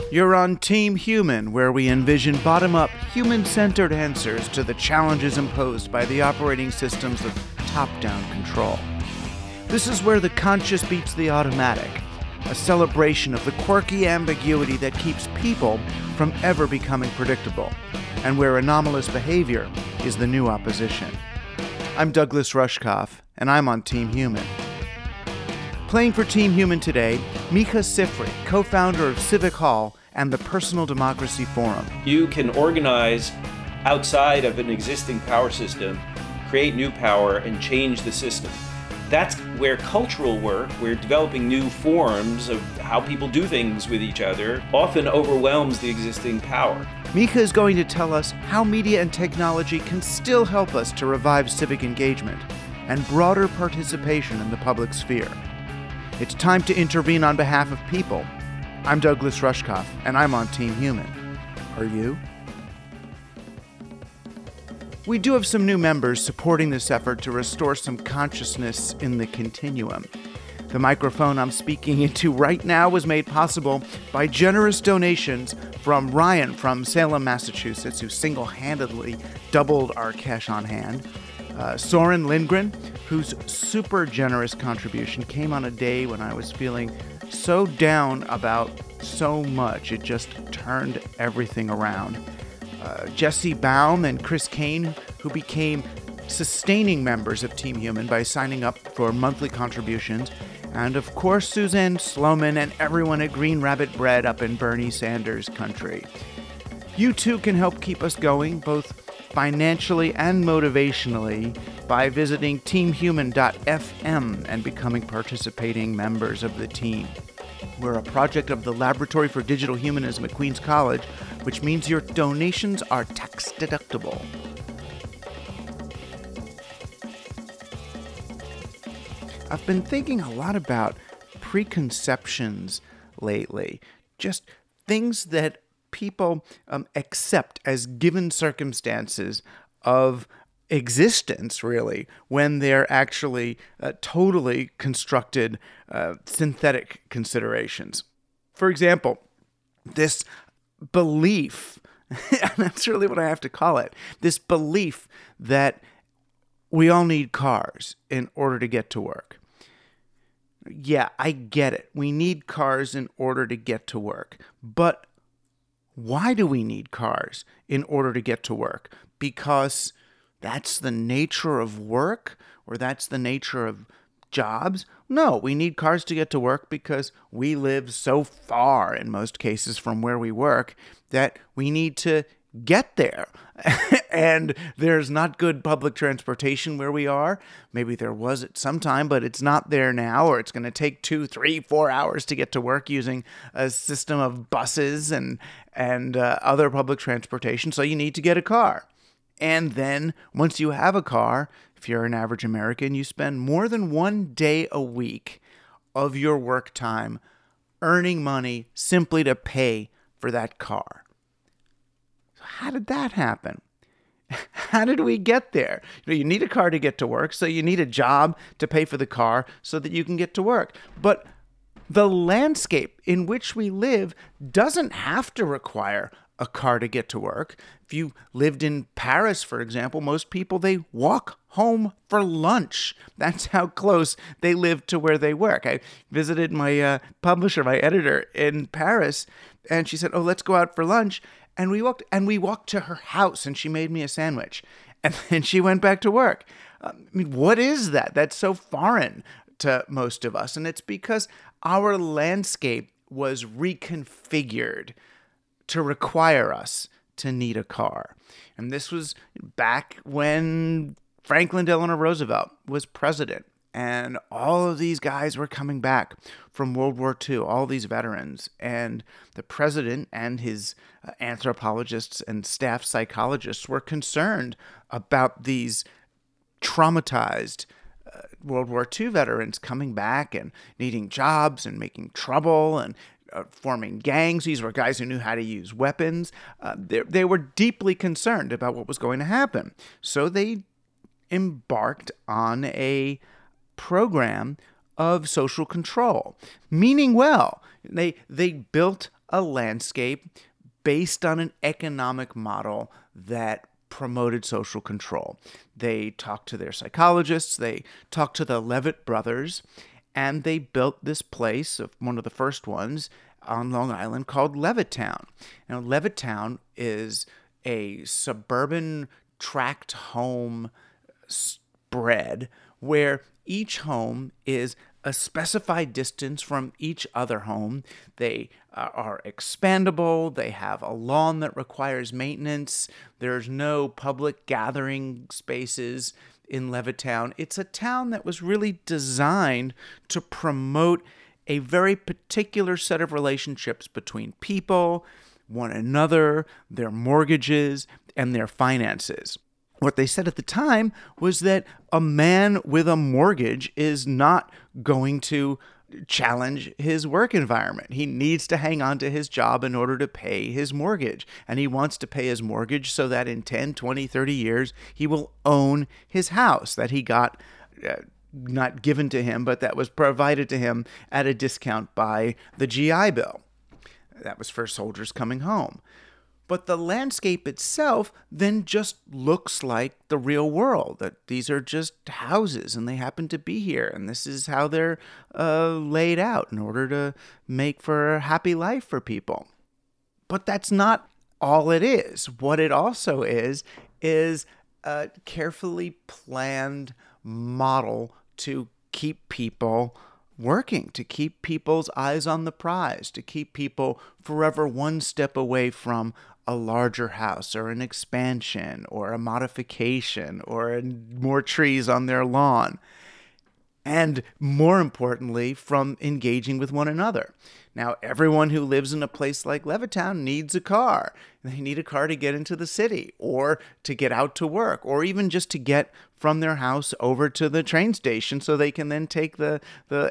You're on Team Human, where we envision bottom-up, human-centered answers to the challenges imposed by the operating systems of top-down control. This is where the conscious beats the automatic, a celebration of the quirky ambiguity that keeps people from ever becoming predictable, and where anomalous behavior is the new opposition. I'm Douglas Rushkoff, and I'm on Team Human. Playing for Team Human today, Micah Sifry, co-founder of Civic Hall and the Personal Democracy Forum. You can organize outside of an existing power system, create new power, and change the system. That's where cultural work, where developing new forms of how people do things with each other, often overwhelms the existing power. Micah is going to tell us how media and technology can still help us to revive civic engagement and broader participation in the public sphere. It's time to intervene on behalf of people. I'm Douglas Rushkoff, and I'm on Team Human. Are you? We do have some new members supporting this effort to restore some consciousness in the continuum. The microphone I'm speaking into right now was made possible by generous donations from Ryan from Salem, Massachusetts, who single-handedly doubled our cash on hand. Soren Lindgren, whose super generous contribution came on a day when I was feeling so down about so much, it just turned everything around. Jesse Baum and Chris Kane, who became sustaining members of Team Human by signing up for monthly contributions. And of course, Suzanne Sloman and everyone at Green Rabbit Bread up in Bernie Sanders country. You too can help keep us going, both financially and motivationally, by visiting teamhuman.fm and becoming participating members of the team. We're a project of the Laboratory for Digital Humanism at Queens College, which means your donations are tax deductible. I've been thinking a lot about preconceptions lately, just things that people accept as given circumstances of existence, really, when they're actually totally constructed synthetic considerations. For example, this belief, and that's really what I have to call it, this belief that we all need cars in order to get to work. Yeah, I get it. We need cars in order to get to work. But why do we need cars in order to get to work? Because that's the nature of work, or that's the nature of jobs? No, we need cars to get to work because we live so far, in most cases, from where we work that we need to get there. And there's not good public transportation where we are. Maybe there was at some time, but it's not there now, or it's going to take 2, 3, 4 hours to get to work using a system of buses and other public transportation. So you need to get a car. And then once you have a car, if you're an average American, you spend more than 1 day a week of your work time earning money simply to pay for that car. So how did that happen? How did we get there? You need a car to get to work, so you need a job to pay for the car so that you can get to work. But the landscape in which we live doesn't have to require a car to get to work. If you lived in Paris, for example, most people, they walk home for lunch. That's how close they live to where they work. I visited my publisher, my editor in Paris, and she said, "Oh, let's go out for lunch." And we walked to her house, and she made me a sandwich. And then she went back to work. I mean, what is that? That's so foreign to most of us. And it's because our landscape was reconfigured to require us to need a car. And this was back when Franklin Delano Roosevelt was president. And all of these guys were coming back from World War II, all these veterans. And the president and his anthropologists and staff psychologists were concerned about these traumatized World War II veterans coming back and needing jobs and making trouble and forming gangs. These were guys who knew how to use weapons. They were deeply concerned about what was going to happen. So they embarked on a program of social control, meaning well. They built a landscape based on an economic model that promoted social control. They talked to their psychologists, they talked to the Levitt brothers, and they built this place, one of the first ones, on Long Island called Levittown. Now, Levittown is a suburban tract home spread where each home is a specified distance from each other home. They are expandable. They have a lawn that requires maintenance. There's no public gathering spaces in Levittown. It's a town that was really designed to promote a very particular set of relationships between people, one another, their mortgages, and their finances. What they said at the time was that a man with a mortgage is not going to challenge his work environment. He needs to hang on to his job in order to pay his mortgage. And he wants to pay his mortgage so that in 10, 20, 30 years, he will own his house that he got not given to him, but that was provided to him at a discount by the GI Bill. That was for soldiers coming home. But the landscape itself then just looks like the real world, that these are just houses and they happen to be here. And this is how they're laid out in order to make for a happy life for people. But that's not all it is. What it also is a carefully planned model to keep people working, to keep people's eyes on the prize, to keep people forever one step away from a larger house or an expansion or a modification or more trees on their lawn. And more importantly, from engaging with one another. Now, everyone who lives in a place like Levittown needs a car. They need a car to get into the city or to get out to work or even just to get from their house over to the train station so they can then take the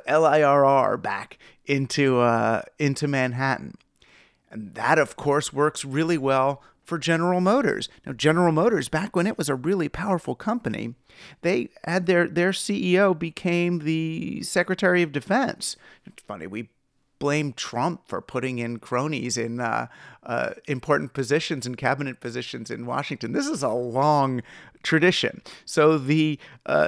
LIRR back into Manhattan. And that, of course, works really well for General Motors. Now, General Motors, back when it was a really powerful company, they had their CEO became the Secretary of Defense. It's funny, we blame Trump for putting in cronies in important positions and cabinet positions in Washington. This is a long tradition. So the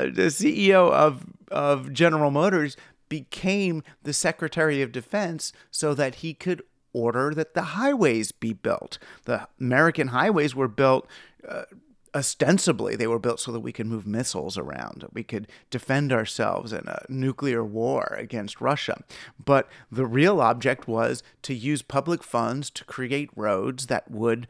CEO of General Motors became the Secretary of Defense so that he could order that the highways be built. The American highways were built ostensibly. They were built so that we could move missiles around, that we could defend ourselves in a nuclear war against Russia. But the real object was to use public funds to create roads that would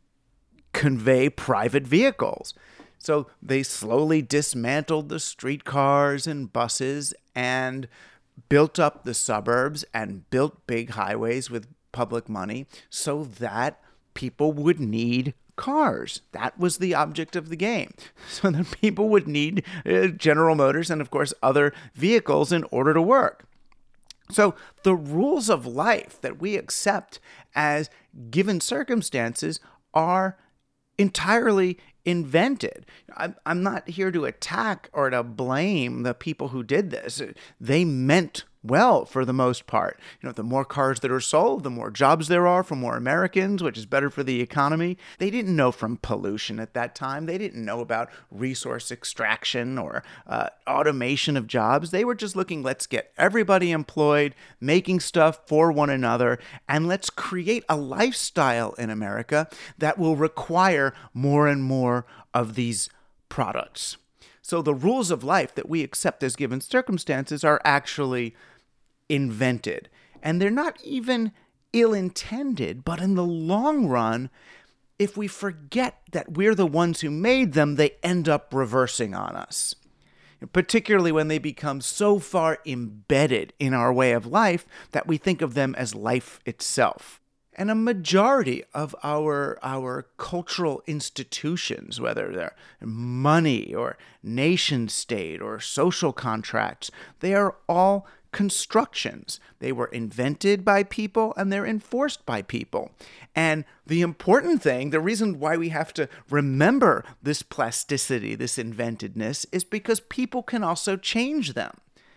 convey private vehicles. So they slowly dismantled the streetcars and buses and built up the suburbs and built big highways with public money so that people would need cars. That was the object of the game. So that people would need General Motors and, of course, other vehicles in order to work. So the rules of life that we accept as given circumstances are entirely invented. I'm not here to attack or to blame the people who did this. They meant well for the most part. The more cars that are sold, the more jobs there are for more Americans, which is better for the economy. They didn't know from pollution at that time. They didn't know about resource extraction or automation of jobs. They were just looking, let's get everybody employed, making stuff for one another, and let's create a lifestyle in America that will require more and more of these products. So the rules of life that we accept as given circumstances are actually invented. And they're not even ill-intended, but in the long run, if we forget that we're the ones who made them, they end up reversing on us. Particularly when they become so far embedded in our way of life that we think of them as life itself. And a majority of our cultural institutions, whether they're money or nation state or social contracts, they are all constructions. They were invented by people and they're enforced by people. And the important thing, the reason why we have to remember this plasticity, this inventedness, is because people can also change them.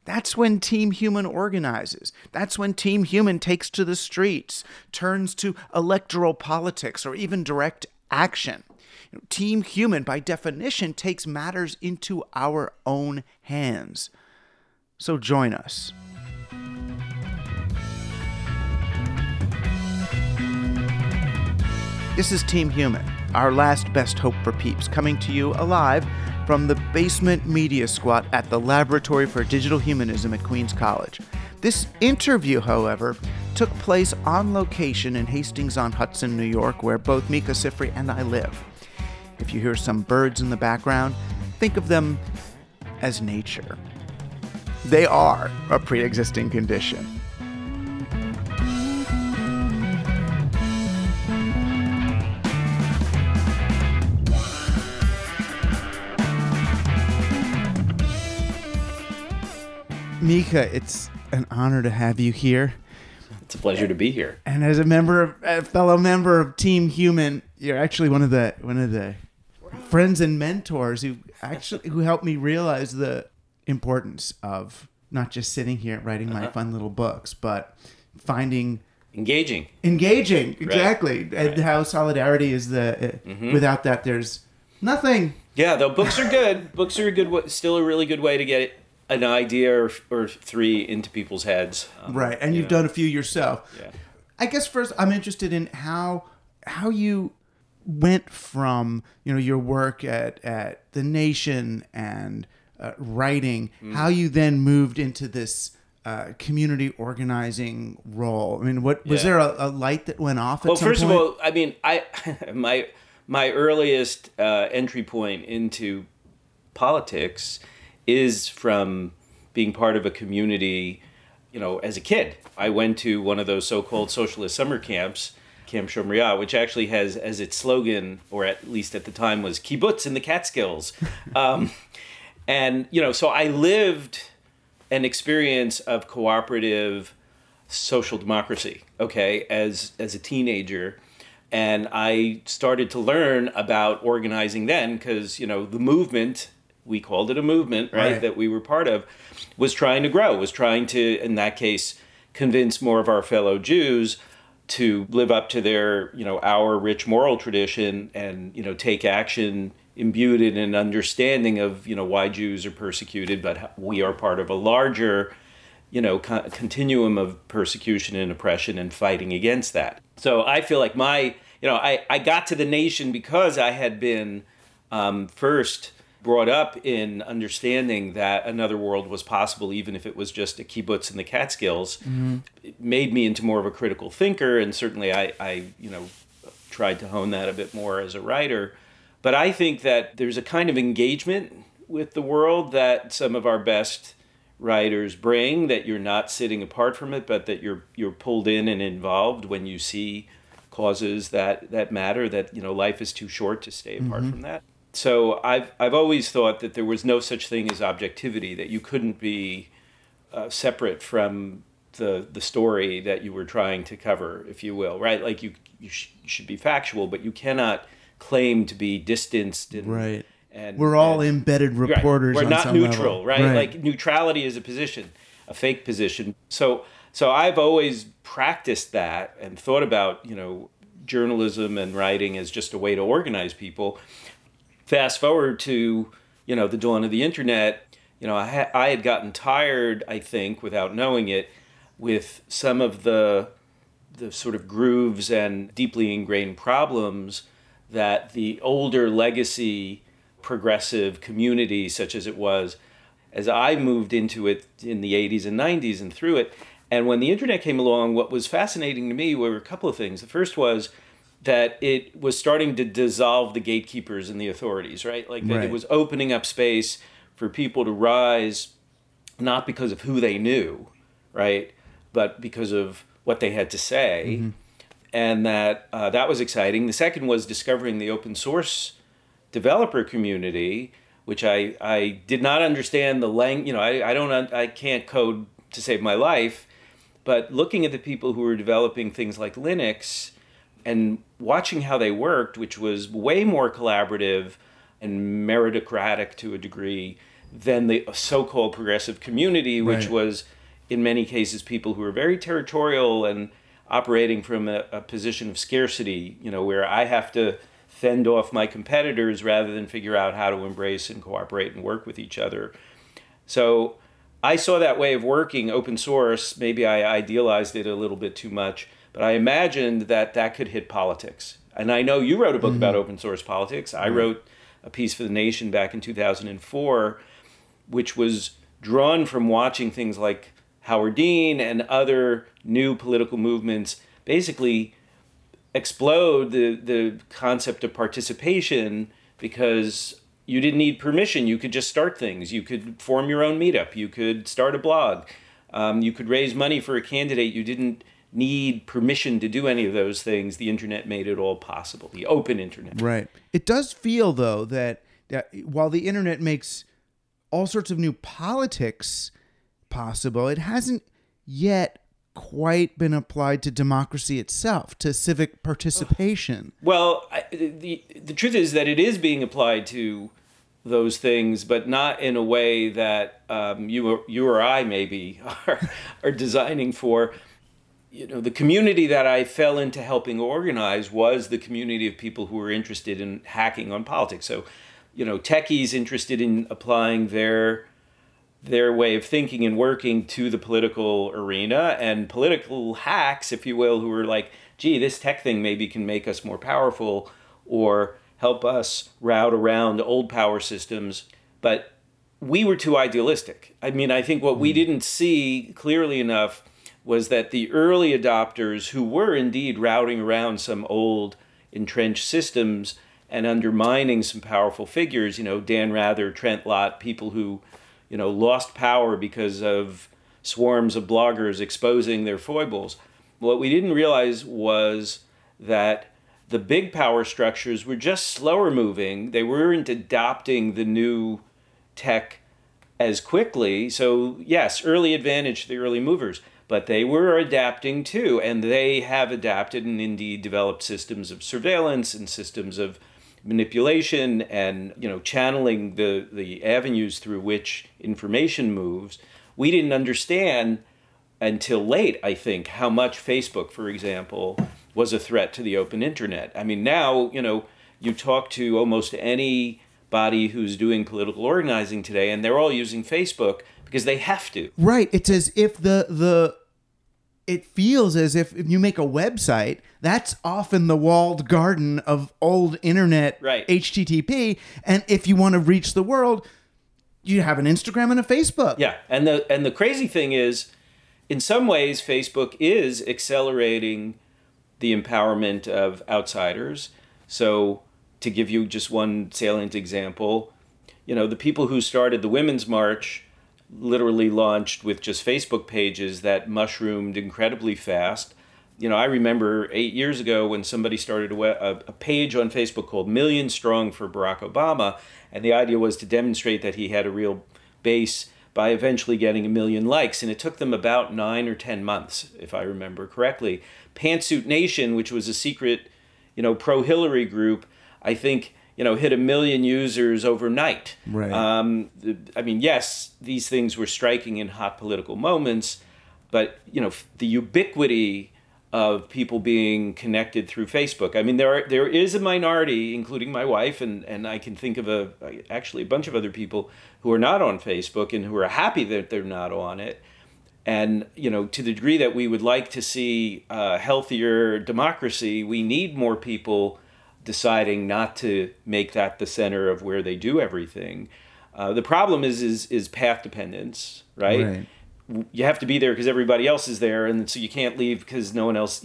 That's when Team Human organizes. That's when Team Human takes to the streets, turns to electoral politics, or even direct action. Team Human, by definition, takes matters into our own hands. So join us. This is Team Human, our last best hope for peeps, coming to you alive from the basement media squat at the Laboratory for Digital Humanism at Queens College. This interview, however, took place on location in Hastings-on-Hudson, New York, where both Micah Sifry and I live. If you hear some birds in the background, think of them as nature. They are a pre-existing condition. Micah, it's an honor to have you here. It's a pleasure to be here. And as a fellow member of Team Human, you're actually one of the friends and mentors who helped me realize the importance of not just sitting here writing my fun little books, but finding engaging, exactly, right. And how solidarity is without that there's nothing. Yeah, though books are good. Books are still a really good way to get an idea or three into people's heads. Right, and you've done a few yourself. Yeah. I guess first I'm interested in how you went from your work at The Nation and writing, how you then moved into this community organizing role. I mean, was there a light that went off at some point? Well, first of all, I mean, my earliest entry point into politics is from being part of a community, as a kid. I went to one of those so-called socialist summer camps, Camp Shomria, which actually has as its slogan, or at least at the time, was kibbutz in the Catskills. And, so I lived an experience of cooperative social democracy, as a teenager. And I started to learn about organizing then because, the movement, we called it a movement, right, that we were part of, was trying to grow, was trying to, in that case, convince more of our fellow Jews to live up to their, our rich moral tradition and, take action imbued in an understanding of, why Jews are persecuted, but we are part of a larger, continuum of persecution and oppression and fighting against that. So I feel like I got to The Nation because I had been first brought up in understanding that another world was possible, even if it was just a kibbutz in the Catskills. Mm-hmm. It made me into more of a critical thinker, and certainly I tried to hone that a bit more as a writer. But I think that there's a kind of engagement with the world that some of our best writers bring, that you're not sitting apart from it, but that you're pulled in and involved when you see causes that matter, that life is too short to stay apart from that. So I've always thought that there was no such thing as objectivity, that you couldn't be separate from the story that you were trying to cover, if you will, right? Like you should be factual, but you cannot claim to be distanced. And, and we're all embedded reporters. Right. We're not neutral, level. Right? Like neutrality is a position, a fake position. So I've always practiced that and thought about journalism and writing as just a way to organize people. Fast forward to, the dawn of the internet, I had gotten tired, I think, without knowing it, with some of the sort of grooves and deeply ingrained problems that the older legacy progressive community, such as it was, as I moved into it in the 80s and 90s and through it. And when the internet came along, what was fascinating to me were a couple of things. The first was that it was starting to dissolve the gatekeepers and the authorities, right? Like that it was opening up space for people to rise, not because of who they knew, right? But because of what they had to say. Mm-hmm. And that was exciting. The second was discovering the open source developer community, which I did not understand the language. I can't code to save my life, but looking at the people who were developing things like Linux and watching how they worked, which was way more collaborative and meritocratic to a degree than the so-called progressive community, which Right. was in many cases people who were very territorial and operating from a position of scarcity, where I have to fend off my competitors rather than figure out how to embrace and cooperate and work with each other. So I saw that way of working, open source. Maybe I idealized it a little bit too much, but I imagined that could hit politics. And I know you wrote a book about open source politics. I wrote a piece for The Nation back in 2004, which was drawn from watching things like Howard Dean and other new political movements basically explode the concept of participation, because you didn't need permission. You could just start things. You could form your own meetup. You could start a blog. You could raise money for a candidate. You didn't need permission to do any of those things. The internet made it all possible, the open internet. Right. It does feel, though, that while the internet makes all sorts of new politics possible, it hasn't yet quite been applied to democracy itself, to civic participation. Well, the truth is that it is being applied to those things, but not in a way that you or I maybe are designing for. The community that I fell into helping organize was the community of people who were interested in hacking on politics. So, techies interested in applying their way of thinking and working to the political arena, and political hacks, if you will, who were like, gee, this tech thing maybe can make us more powerful or help us route around old power systems. But we were too idealistic. I mean, I think what we didn't see clearly enough was that the early adopters, who were indeed routing around some old entrenched systems and undermining some powerful figures, Dan Rather, Trent Lott, people who, lost power because of swarms of bloggers exposing their foibles. What we didn't realize was that the big power structures were just slower moving. They weren't adopting the new tech as quickly. So yes, early advantage to the early movers, but they were adapting too, and they have adapted and indeed developed systems of surveillance and systems of manipulation and channeling the avenues through which information moves. We didn't understand until late, I think, how much Facebook, for example, was a threat to the open internet. I mean, now, you talk to almost anybody who's doing political organizing today, and they're all using Facebook because they have to. Right. It's as if it feels as if you make a website, that's often the walled garden of old internet, right, HTTP. And if you want to reach the world, you have an Instagram and a Facebook. Yeah. And the crazy thing is, in some ways, Facebook is accelerating the empowerment of outsiders. So to give you just one salient example, the people who started the Women's March literally launched with just Facebook pages that mushroomed incredibly fast. I remember 8 years ago when somebody started a page on Facebook called Million Strong for Barack Obama, and the idea was to demonstrate that he had a real base by eventually getting 1 million likes, and it took them about 9 or 10 months, if I remember correctly. Pantsuit Nation, which was a secret, pro-Hillary group, I think, hit 1 million users overnight. Right. I mean, yes, these things were striking in hot political moments, but, the ubiquity of people being connected through Facebook. I mean, there is a minority, including my wife, and I can think of actually a bunch of other people who are not on Facebook and who are happy that they're not on it. And, to the degree that we would like to see a healthier democracy, we need more people deciding not to make that the center of where they do everything. The problem is path dependence, right? You have to be there because everybody else is there, and so you can't leave because no one else,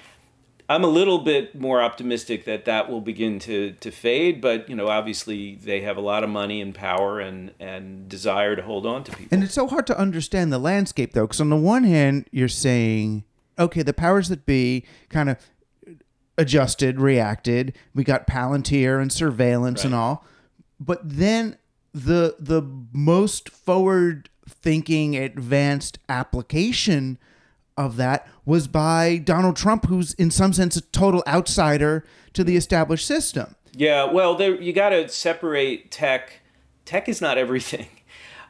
I'm a little bit more optimistic that will begin to fade, but, obviously they have a lot of money and power and desire to hold on to people. And it's so hard to understand the landscape, though, because on the one hand, you're saying, okay, the powers that be kind of adjusted, reacted. We got Palantir and surveillance and all. But then the most forward-thinking, advanced application of that was by Donald Trump, who's in some sense a total outsider to the established system. Yeah, well, you got to separate tech. Tech is not everything.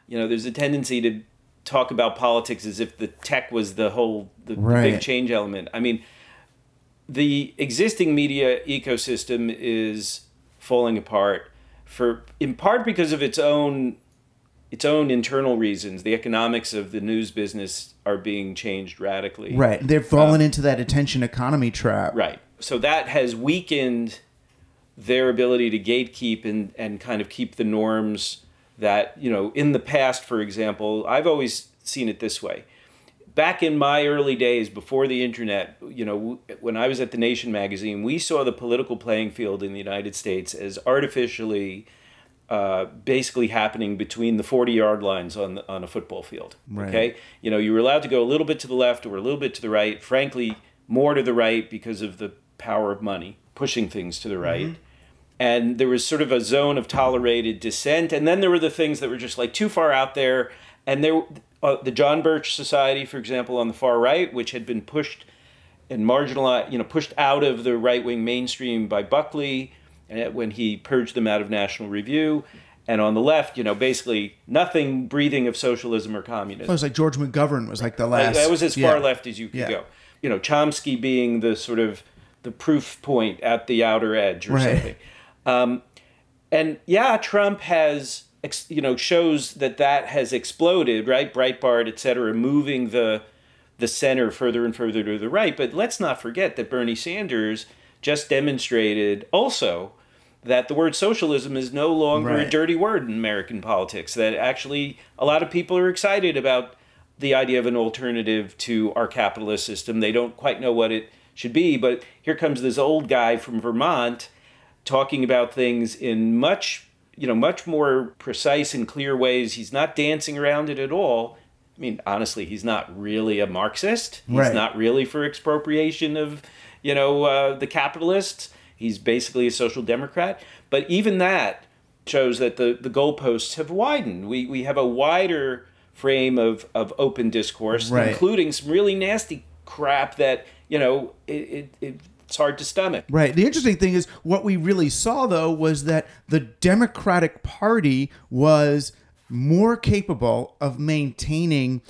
there's a tendency to talk about politics as if the tech was the Right. big change element. I mean, the existing media ecosystem is falling apart in part because of its own internal reasons. The economics of the news business are being changed radically. Right. They've fallen into that attention economy trap. Right. So that has weakened their ability to gatekeep and kind of keep the norms that, in the past, for example, I've always seen it this way. Back in my early days before the internet, when I was at The Nation magazine, we saw the political playing field in the United States as artificially basically happening between the 40-yard lines on a football field. Right. Okay? You were allowed to go a little bit to the left or a little bit to the right, frankly, more to the right because of the power of money, pushing things to the right. Mm-hmm. And there was sort of a zone of tolerated dissent. And then there were the things that were just like too far out there. And the John Birch Society, for example, on the far right, which had been pushed and marginalized, pushed out of the right-wing mainstream by Buckley when he purged them out of National Review. And on the left, basically nothing breathing of socialism or communism. It was like George McGovern was like the last. That was as far left as you could go. Chomsky being the sort of the proof point at the outer edge or something. Trump has, shows that has exploded, right? Breitbart, et cetera, moving the center further and further to the right. But let's not forget that Bernie Sanders just demonstrated also that the word socialism is no longer a dirty word in American politics, that actually a lot of people are excited about the idea of an alternative to our capitalist system. They don't quite know what it should be, but here comes this old guy from Vermont talking about things in much more precise and clear ways. He's not dancing around it at all. I mean, honestly, he's not really a Marxist. He's not really for expropriation of, the capitalists. He's basically a social democrat. But even that shows that the goalposts have widened. We have a wider frame of open discourse, including some really nasty crap that, it's hard to stomach. Right. The interesting thing is what we really saw, though, was that the Democratic Party was more capable of maintaining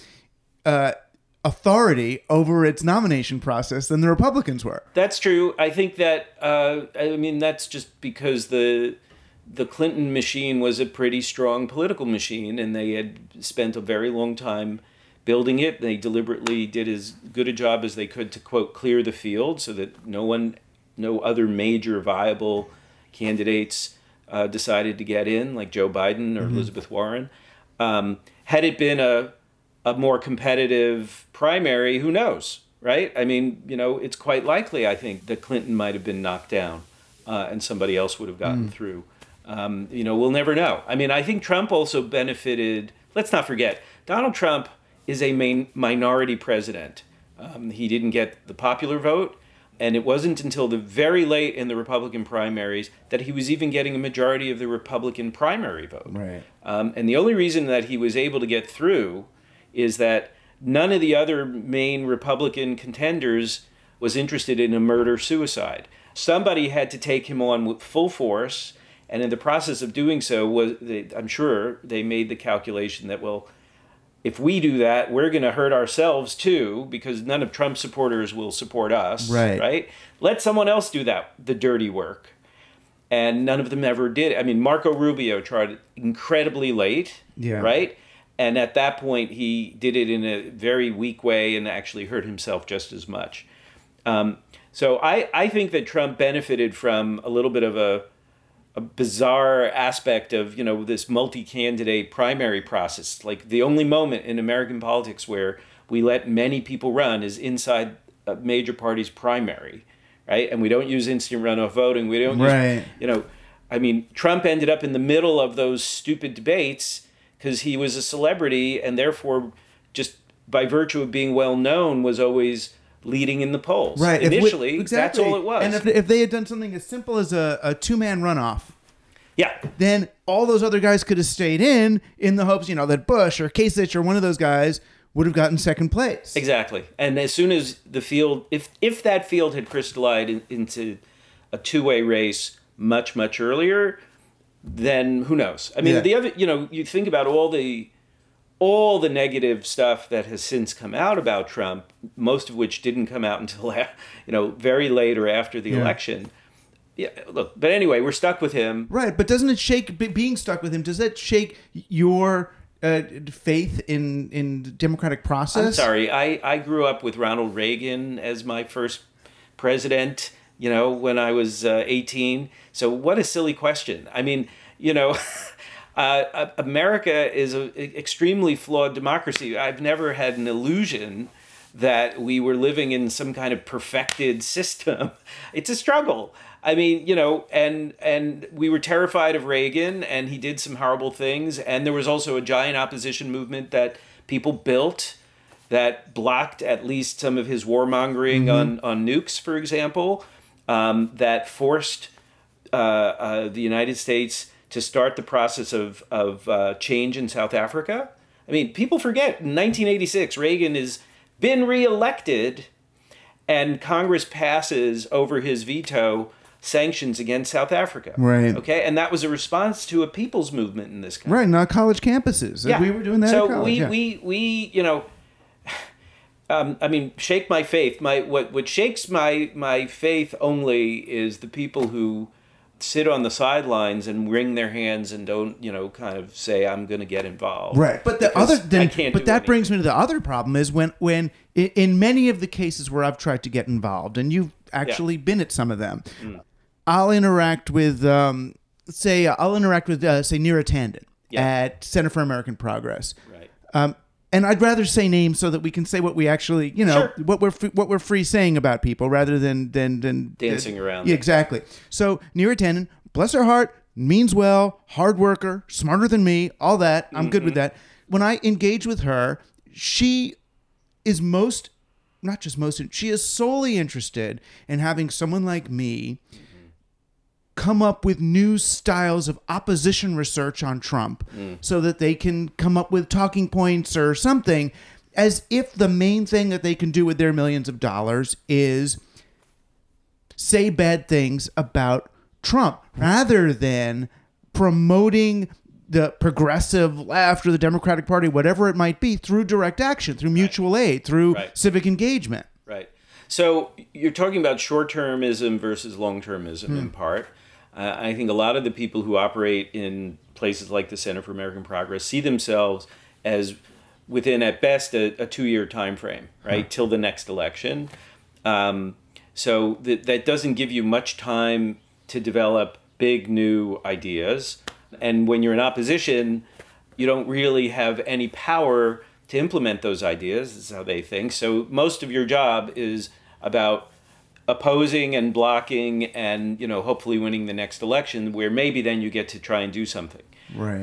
authority over its nomination process than the Republicans were. That's true. I think that, that's just because the Clinton machine was a pretty strong political machine, and they had spent a very long time building it. They deliberately did as good a job as they could to, quote, clear the field so that no other major viable candidates decided to get in, like Joe Biden or Elizabeth Warren. Had it been a more competitive primary, who knows, right? I mean, it's quite likely, I think, that Clinton might have been knocked down and somebody else would have gotten through. We'll never know. I mean, I think Trump also benefited. Let's not forget, Donald Trump is a minority president. He didn't get the popular vote, and it wasn't until the very late in the Republican primaries that he was even getting a majority of the Republican primary vote. Right. And the only reason that he was able to get through is that none of the other main Republican contenders was interested in a murder-suicide. Somebody had to take him on with full force, and in the process of doing so, I'm sure they made the calculation that, well, if we do that, we're going to hurt ourselves too, because none of Trump's supporters will support us, right? Let someone else do the dirty work. And none of them ever did. I mean, Marco Rubio tried incredibly late, right? And at that point, he did it in a very weak way and actually hurt himself just as much. So I think that Trump benefited from a little bit of a bizarre aspect of, this multi-candidate primary process. Like the only moment in American politics where we let many people run is inside a major party's primary, right? And we don't use instant runoff voting. We don't use, Trump ended up in the middle of those stupid debates because he was a celebrity and therefore just by virtue of being well known was always leading in the polls. Right. Initially, that's all it was. And if they had done something as simple as a two-man runoff, then all those other guys could have stayed in the hopes, that Bush or Kasich or one of those guys would have gotten second place. Exactly. And as soon as the field, if that field had crystallized into a two-way race much, much earlier, then who knows? I mean, the other, you think about all the all the negative stuff that has since come out about Trump, most of which didn't come out until very late or after the election. Yeah, look, but anyway, we're stuck with him. Right, but doesn't it shake, being stuck with him, does that shake your faith in the democratic process? I'm sorry, I grew up with Ronald Reagan as my first president, when I was 18. So what a silly question. I mean, America is an extremely flawed democracy. I've never had an illusion that we were living in some kind of perfected system. It's a struggle. I mean, and we were terrified of Reagan, and he did some horrible things. And there was also a giant opposition movement that people built that blocked at least some of his warmongering on nukes, for example, that forced the United States to start the process of change in South Africa. I mean, people forget, in 1986, Reagan has been reelected, and Congress passes over his veto sanctions against South Africa. Right. Okay, and that was a response to a people's movement in this country. Right, not college campuses. Yeah. We were doing that at college. So shake my faith. What shakes my faith only is the people who sit on the sidelines and wring their hands and don't, kind of say, I'm going to get involved. Right. But that brings me to the other problem is when in many of the cases where I've tried to get involved, and you've actually been at some of them, I'll interact with, say Neera Tanden at Center for American Progress. Right. And I'd rather say names so that we can say what we actually, Sure. what we're free saying about people rather than dancing around. Yeah, exactly. So Neera Tanden, bless her heart, means well, hard worker, smarter than me, all that. I'm good with that. When I engage with her, she is she is solely interested in having someone like me come up with new styles of opposition research on Trump so that they can come up with talking points or something, as if the main thing that they can do with their millions of dollars is say bad things about Trump rather than promoting the progressive left or the Democratic Party, whatever it might be, through direct action, through mutual aid, through civic engagement. Right. So you're talking about short-termism versus long-termism in part. I think a lot of the people who operate in places like the Center for American Progress see themselves as within, at best, a 2-year time frame, right, till the next election. So that doesn't give you much time to develop big new ideas. And when you're in opposition, you don't really have any power to implement those ideas. This is how they think. So most of your job is about opposing and blocking and, hopefully winning the next election, where maybe then you get to try and do something. Right.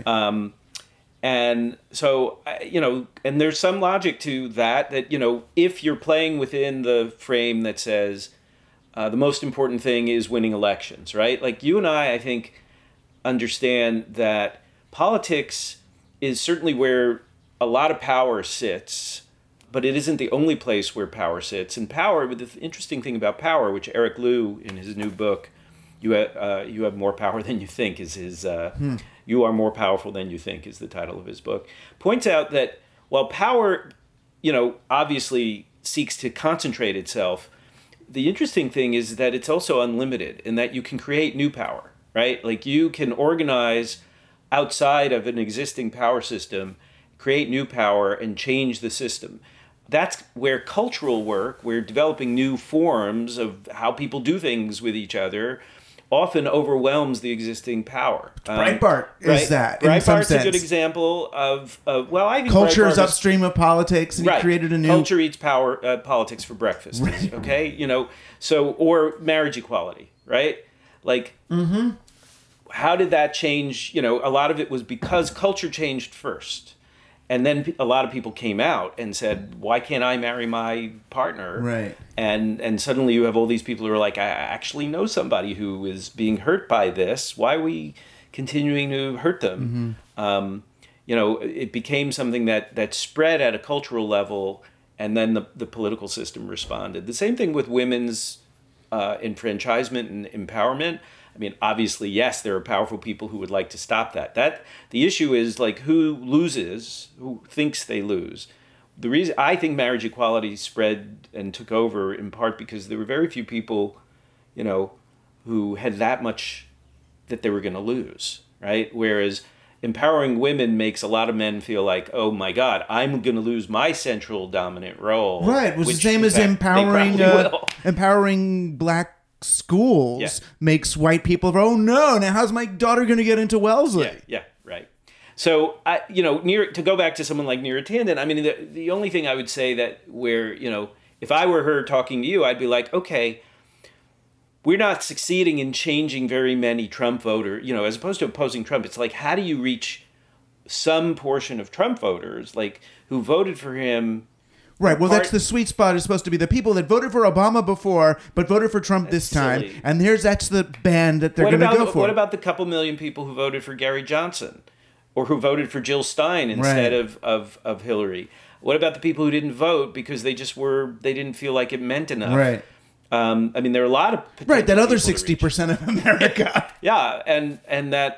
And so, and there's some logic to that, if you're playing within the frame that says the most important thing is winning elections, right? Like you and I think, understand that politics is certainly where a lot of power sits, but it isn't the only place where power sits. And power, the interesting thing about power, which Eric Liu in his new book, You Have More Power Than You Think, is his You Are More Powerful Than You Think is the title of his book, points out that while power, obviously seeks to concentrate itself, the interesting thing is that it's also unlimited in that you can create new power, right? Like you can organize outside of an existing power system, create new power, and change the system. That's where cultural work, where developing new forms of how people do things with each other, often overwhelms the existing power. Breitbart is that, in some Breitbart's sense. a good example of I think culture is Breitbart upstream of politics, and he created a new... Culture eats power, politics for breakfast, okay? Or marriage equality, right? Like, how did that change? A lot of it was because culture changed first. And then a lot of people came out and said, why can't I marry my partner? Right. And suddenly you have all these people who are like, I actually know somebody who is being hurt by this. Why are we continuing to hurt them? It became something that spread at a cultural level, and then the political system responded. The same thing with women's enfranchisement and empowerment. I mean, obviously, yes, there are powerful people who would like to stop that. The issue is like who loses, who thinks they lose. The reason I think marriage equality spread and took over in part because there were very few people, who had that much that they were going to lose, right? Whereas empowering women makes a lot of men feel like, oh my God, I'm going to lose my central dominant role. Right, which is the same as empowering black schools makes white people go, oh no, now how's my daughter going to get into Wellesley? Yeah, right. So, to go back to someone like Neera Tanden, I mean, the only thing I would say that where, if I were her talking to you, I'd be like, okay, we're not succeeding in changing very many Trump voters, as opposed to opposing Trump. It's like, how do you reach some portion of Trump voters, like, who voted for him? Right. Well, that's the sweet spot. Is supposed to be the people that voted for Obama before, but voted for Trump this time. Silly. And that's the band that they're going to go for. What about the couple million people who voted for Gary Johnson, or who voted for Jill Stein instead of Hillary? What about the people who didn't vote because they didn't feel like it meant enough? Right. I mean, there are a lot of that other 60% of America. Yeah, and that,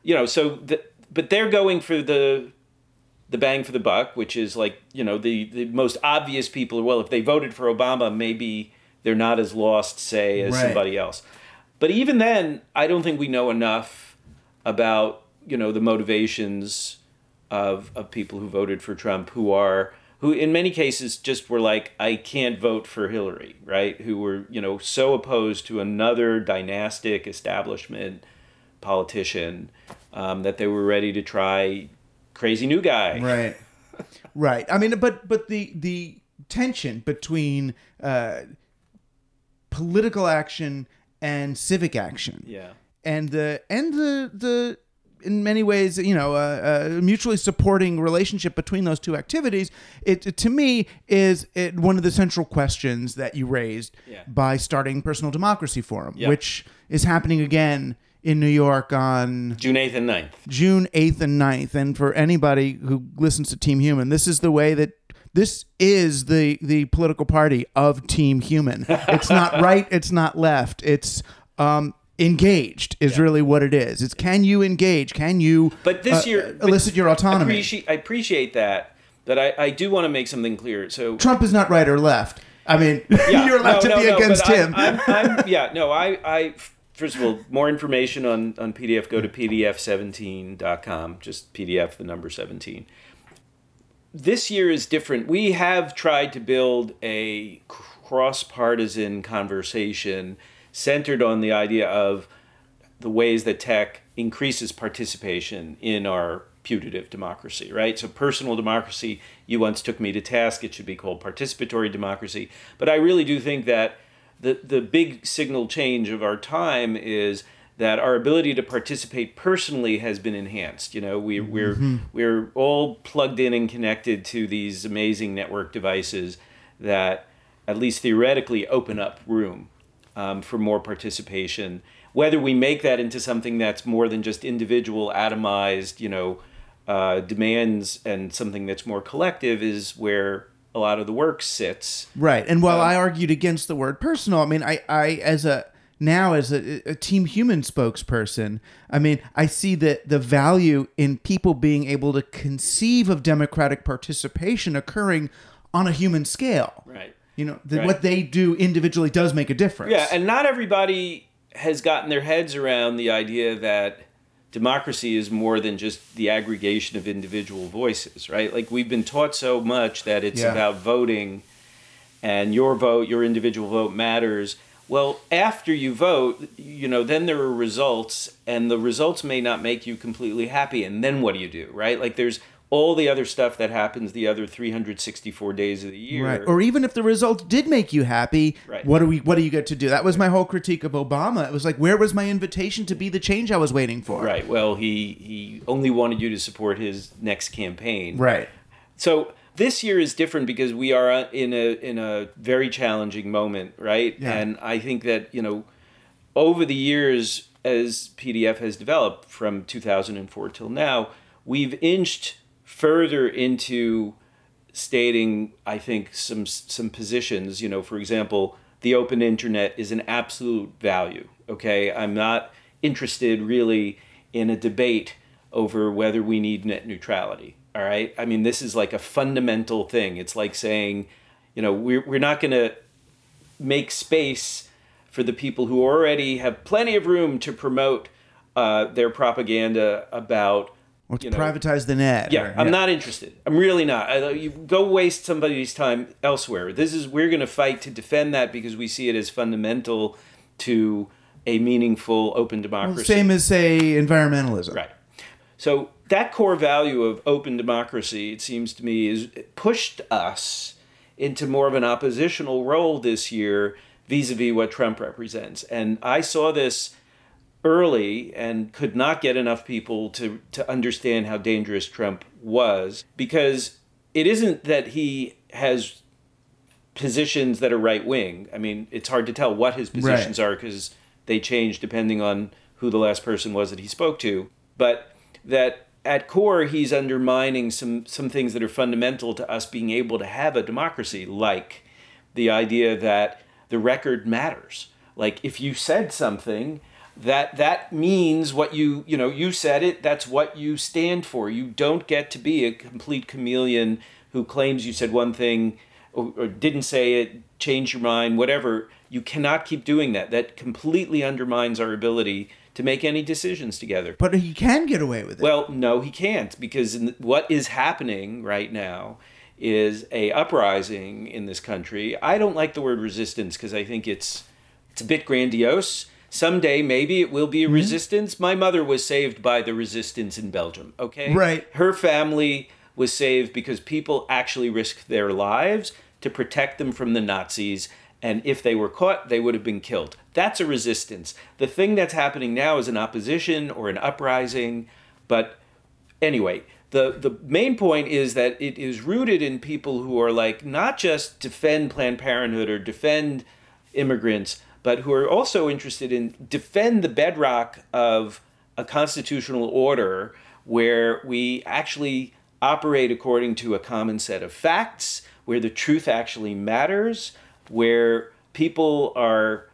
but they're going for the bang for the buck, which is like, the most obvious people. Well, if they voted for Obama, maybe they're not as lost, say, as somebody else. But even then, I don't think we know enough about, the motivations of people who voted for Trump, who in many cases just were like, I can't vote for Hillary, right? Who were, so opposed to another dynastic establishment politician that they were ready to try crazy new guy. Right. Right. I mean, but the tension between political action and civic action. Yeah. And the in many ways, mutually supporting relationship between those two activities, it to me is one of the central questions that you raised by starting Personal Democracy Forum, which is happening again in New York on June 8th and 9th. June 8th and 9th. And for anybody who listens to Team Human, this is the way that this is the political party of Team Human. It's not right, it's not left. It's engaged is really what it is. It's can you engage? Can you but this year, elicit your autonomy? I appreciate that, but I do want to make something clear. So Trump is not right or left. I mean, you're allowed to be against him. I first of all, more information on PDF, go to pdf17.com, just PDF, the number 17. This year is different. We have tried to build a cross-partisan conversation centered on the idea of the ways that tech increases participation in our putative democracy, right? So personal democracy, you once took me to task, it should be called participatory democracy. But I really do think that the big signal change of our time is that our ability to participate personally has been enhanced. We're all plugged in and connected to these amazing network devices that at least theoretically open up room for more participation. Whether we make that into something that's more than just individual, atomized, demands and something that's more collective is where a lot of the work sits. Right. And while I argued against the word personal, I mean, I as a Team Human spokesperson, I mean, I see the value in people being able to conceive of democratic participation occurring on a human scale. Right. What they do individually does make a difference. Yeah, and not everybody has gotten their heads around the idea that democracy is more than just the aggregation of individual voices, right? Like, we've been taught so much that it's about voting, and your vote, your individual vote matters. Well, after you vote, then there are results, and the results may not make you completely happy, and then what do you do, right? Like, there's all the other stuff that happens the other 364 days of the year. Right. Or even if the results did make you happy, what do you get to do? That was my whole critique of Obama. It was like, where was my invitation to be the change I was waiting for? Right. Well, he only wanted you to support his next campaign. Right. So this year is different because we are in a very challenging moment, right? Yeah. And I think that, over the years as PDF has developed from 2004 till now, we've inched further into stating, I think, some positions. For example, the open internet is an absolute value. Okay, I'm not interested really in a debate over whether we need net neutrality. All right. I mean, this is like a fundamental thing. It's like saying, we're not going to make space for the people who already have plenty of room to promote their propaganda about. Or to privatize the net. Yeah, I'm not interested. I'm really not. You go waste somebody's time elsewhere. We're going to fight to defend that because we see it as fundamental to a meaningful open democracy. Well, same as, say, environmentalism. Right. So that core value of open democracy, it seems to me, is pushed us into more of an oppositional role this year vis-a-vis what Trump represents. And I saw this early and could not get enough people to understand how dangerous Trump was, because it isn't that he has positions that are right-wing. I mean, it's hard to tell what his positions are because they change depending on who the last person was that he spoke to. But that at core, he's undermining some things that are fundamental to us being able to have a democracy, like the idea that the record matters. Like if you said something, that means what you said it, that's what you stand for. You don't get to be a complete chameleon who claims you said one thing or didn't say it, change your mind, whatever. You cannot keep doing that. That completely undermines our ability to make any decisions together. But he can get away with it. Well, no, he can't, because what is happening right now is a uprising in this country. I don't like the word resistance because I think it's a bit grandiose. Someday, maybe it will be a resistance. My mother was saved by the resistance in Belgium, okay? Right. Her family was saved because people actually risked their lives to protect them from the Nazis. And if they were caught, they would have been killed. That's a resistance. The thing that's happening now is an opposition or an uprising. But anyway, the main point is that it is rooted in people who are like, not just defend Planned Parenthood or defend immigrants, but who are also interested in defend the bedrock of a constitutional order where we actually operate according to a common set of facts, where the truth actually matters, where people are,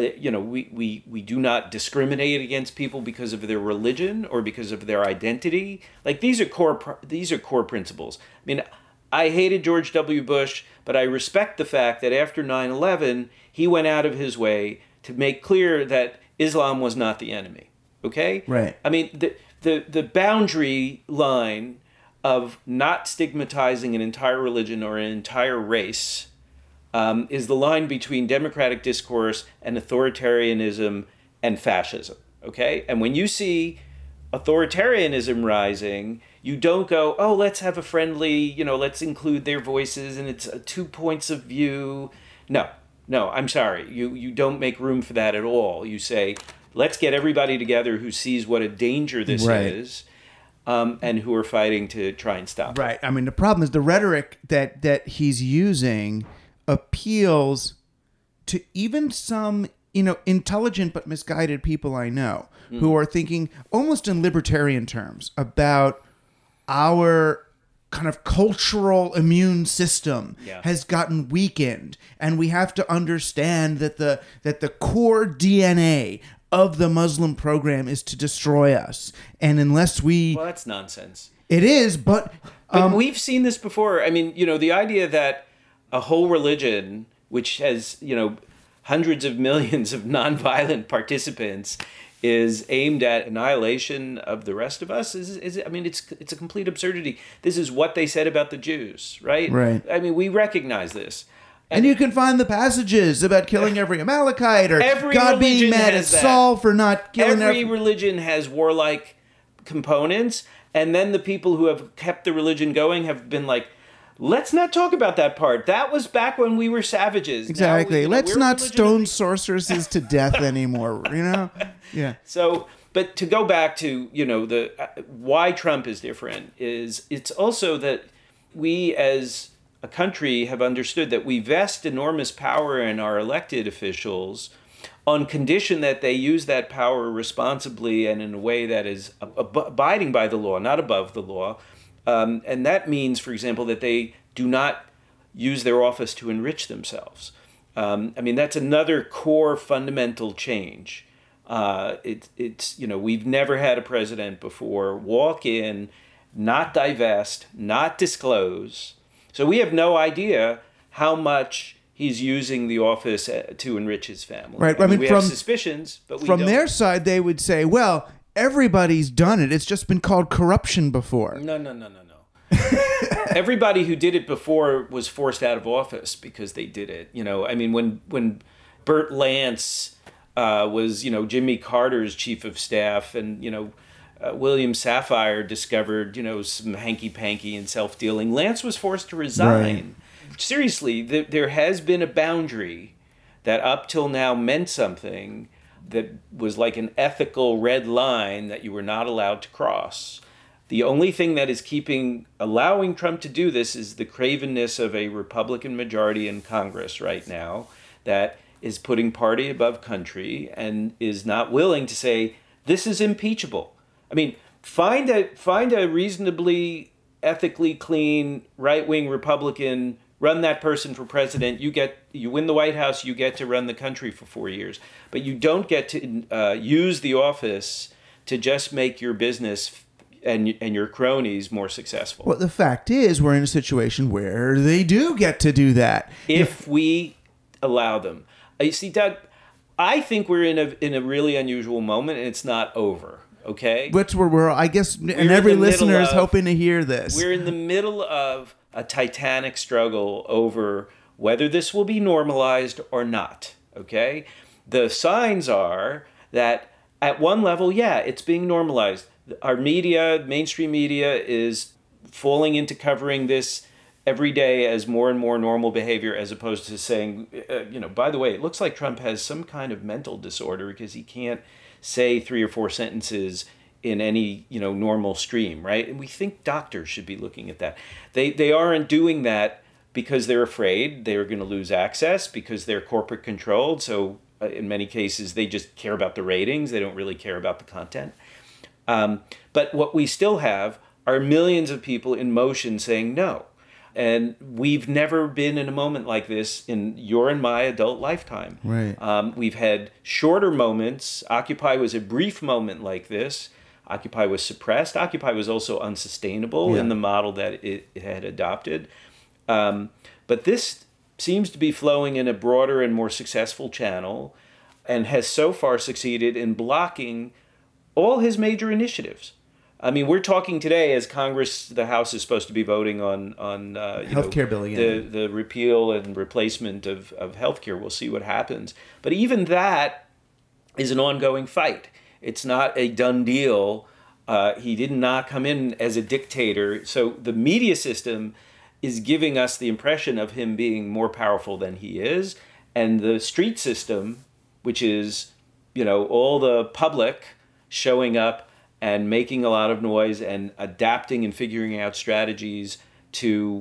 we do not discriminate against people because of their religion or because of their identity. Like these are core principles. I mean, I hated George W. Bush, but I respect the fact that after 9/11, he went out of his way to make clear that Islam was not the enemy. Okay? Right. I mean, the boundary line of not stigmatizing an entire religion or an entire race is the line between democratic discourse and authoritarianism and fascism. Okay? And when you see authoritarianism rising, you don't go, oh, let's have a friendly, let's include their voices and it's 2 points of view. No, I'm sorry. You don't make room for that at all. You say, let's get everybody together who sees what a danger this is and who are fighting to try and stop it. Right. I mean, the problem is the rhetoric that he's using appeals to even some, intelligent but misguided people I know who are thinking almost in libertarian terms about our kind of cultural immune system has gotten weakened, and we have to understand that the core DNA of the Muslim program is to destroy us, and unless we well, that's nonsense. It is, but we've seen this before. I mean, the idea that a whole religion, which has hundreds of millions of nonviolent participants, is aimed at annihilation of the rest of us is I mean, it's a complete absurdity. This is what they said about the Jews, right? Right. I mean, we recognize this. And you can find the passages about killing every Amalekite or God being mad at Saul for not killing every religion has warlike components, and then the people who have kept the religion going have been like, let's not talk about that part. That was back when we were savages. Exactly. Let's not stone sorceresses to death anymore, Yeah. So, but to go back to, the why Trump is different is it's also that we as a country have understood that we vest enormous power in our elected officials on condition that they use that power responsibly and in a way that is abiding by the law, not above the law. And that means, for example, that they do not use their office to enrich themselves. That's another core fundamental change. It's we've never had a president before walk in, not divest, not disclose. So we have no idea how much he's using the office to enrich his family. Right. I mean, we have suspicions, but we don't. From their side, they would say, well, everybody's done it. It's just been called corruption before. No. Everybody who did it before was forced out of office because they did it. I mean, when Burt Lance was, Jimmy Carter's chief of staff, and, William Safire discovered, some hanky-panky and self-dealing, Lance was forced to resign. Right. Seriously, there has been a boundary that up till now meant something that was like an ethical red line that you were not allowed to cross. The only thing that is allowing Trump to do this is the cravenness of a Republican majority in Congress right now that is putting party above country and is not willing to say, this is impeachable. I mean, find a reasonably ethically clean right-wing Republican, run that person for president, you win the White House, you get to run the country for 4 years. But you don't get to use the office to just make your business and your cronies more successful. Well, the fact is, we're in a situation where they do get to do that. If we allow them. You see, Doug, I think we're in a really unusual moment, and it's not over, okay? Which we're I guess, and every listener is hoping to hear this. We're in the middle of a titanic struggle over whether this will be normalized or not, okay? The signs are that at one level, yeah, it's being normalized. Our media, mainstream media, is falling into covering this every day as more and more normal behavior, as opposed to saying, by the way, it looks like Trump has some kind of mental disorder because he can't say 3 or 4 sentences in any, normal stream, right? And we think doctors should be looking at that. They aren't doing that because they're afraid they're going to lose access, because they're corporate controlled. So in many cases, they just care about the ratings. They don't really care about the content. But what we still have are millions of people in motion saying no. And we've never been in a moment like this in your and my adult lifetime. Right. We've had shorter moments. Occupy was a brief moment like this. Occupy was suppressed. Occupy was also unsustainable in the model that it had adopted. But this seems to be flowing in a broader and more successful channel, and has so far succeeded in blocking all his major initiatives. I mean, we're talking today as Congress, the House is supposed to be voting on healthcare bill again. The repeal and replacement of healthcare. We'll see what happens. But even that is an ongoing fight. It's not a done deal. He did not come in as a dictator. So the media system is giving us the impression of him being more powerful than he is. And the street system, which is, all the public showing up and making a lot of noise and adapting and figuring out strategies to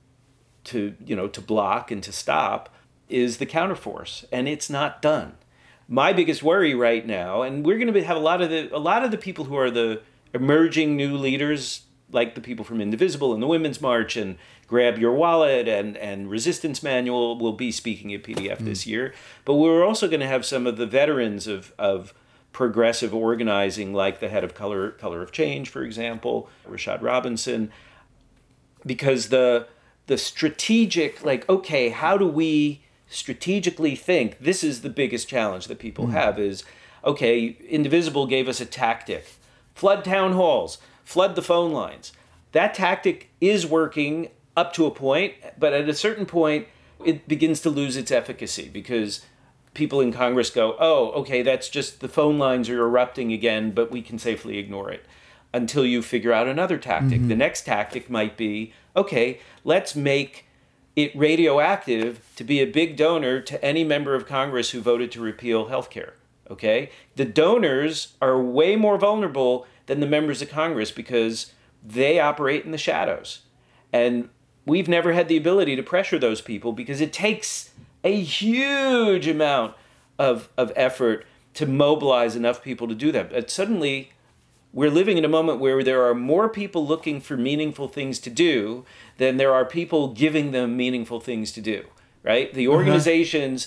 block and to stop, is the counterforce, and it's not done. My biggest worry right now, and we're going to have a lot of the people who are the emerging new leaders, like the people from Indivisible and the Women's March and Grab Your Wallet and Resistance Manual, will be speaking at PDF this year. But we're also going to have some of the veterans of progressive organizing, like the head of Color of Change, for example, Rashad Robinson, because the strategic, how do we strategically think? This is the biggest challenge that people have is, Indivisible gave us a tactic. Flood town halls, flood the phone lines. That tactic is working up to a point, but at a certain point, it begins to lose its efficacy because people in Congress go, that's just the phone lines are erupting again, but we can safely ignore it until you figure out another tactic. Mm-hmm. The next tactic might be, let's make it radioactive to be a big donor to any member of Congress who voted to repeal healthcare. Okay? The donors are way more vulnerable than the members of Congress because they operate in the shadows. And we've never had the ability to pressure those people because it takes a huge amount of effort to mobilize enough people to do that. But suddenly, we're living in a moment where there are more people looking for meaningful things to do than there are people giving them meaningful things to do, right? The organizations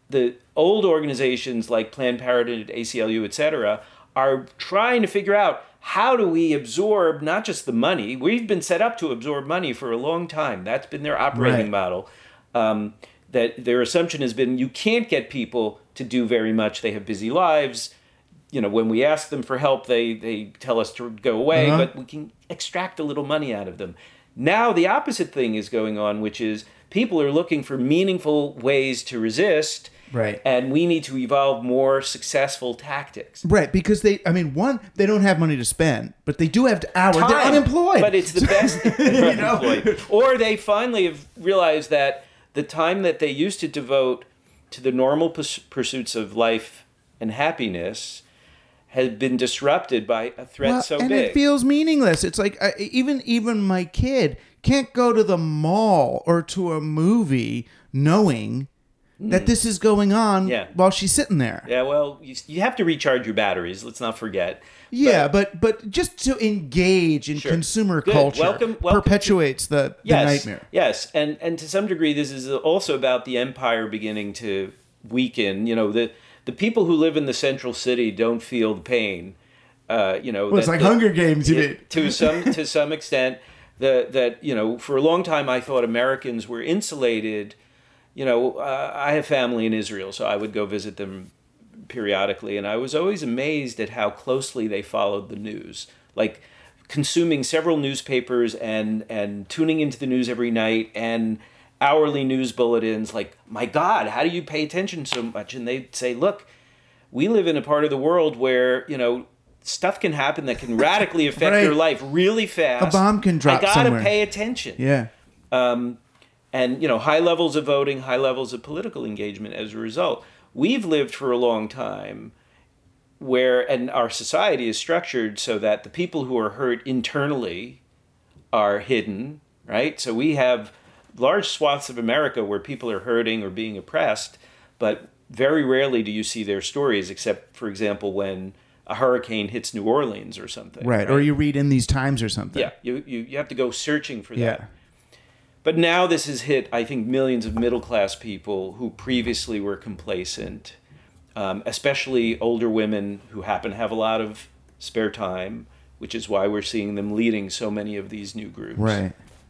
the old organizations like Planned Parenthood, ACLU, et cetera, are trying to figure out how do we absorb not just the money. We've been set up to absorb money for a long time. That's been their operating model. That their assumption has been you can't get people to do very much. They have busy lives. When we ask them for help, they tell us to go away, but we can extract a little money out of them. Now the opposite thing is going on, which is people are looking for meaningful ways to resist. Right. And we need to evolve more successful tactics. Right, because they don't have money to spend, but they do have hours. Time, they're unemployed. But it's the best. They're unemployed. Or they finally have realized that the time that they used to devote to the normal pursuits of life and happiness has been disrupted by a threat so and big. And it feels meaningless. It's like even my kid can't go to the mall or to a movie knowing that this is going on while she's sitting there. Yeah, well, you have to recharge your batteries. Let's not forget. Yeah, but just to engage in consumer culture welcome perpetuates the nightmare. Yes, and to some degree, this is also about the empire beginning to weaken. The people who live in the central city don't feel the pain. It's like Hunger Games, you mean? To some extent, that for a long time I thought Americans were insulated. I have family in Israel, so I would go visit them periodically, and I was always amazed at how closely they followed the news, like consuming several newspapers and tuning into the news every night and hourly news bulletins. Like, my God, how do you pay attention so much? And they'd say, look, we live in a part of the world where, stuff can happen that can radically affect your life really fast. A bomb can drop somewhere. I gotta pay attention. Yeah. And, high levels of voting, high levels of political engagement as a result. We've lived for a long time and our society is structured so that the people who are hurt internally are hidden, right? So we have large swaths of America where people are hurting or being oppressed, but very rarely do you see their stories, except, for example, when a hurricane hits New Orleans or something. Right. Or you read in these Times or something. Yeah, you have to go searching for that. But now this has hit, I think, millions of middle-class people who previously were complacent, especially older women who happen to have a lot of spare time, which is why we're seeing them leading so many of these new groups. Right.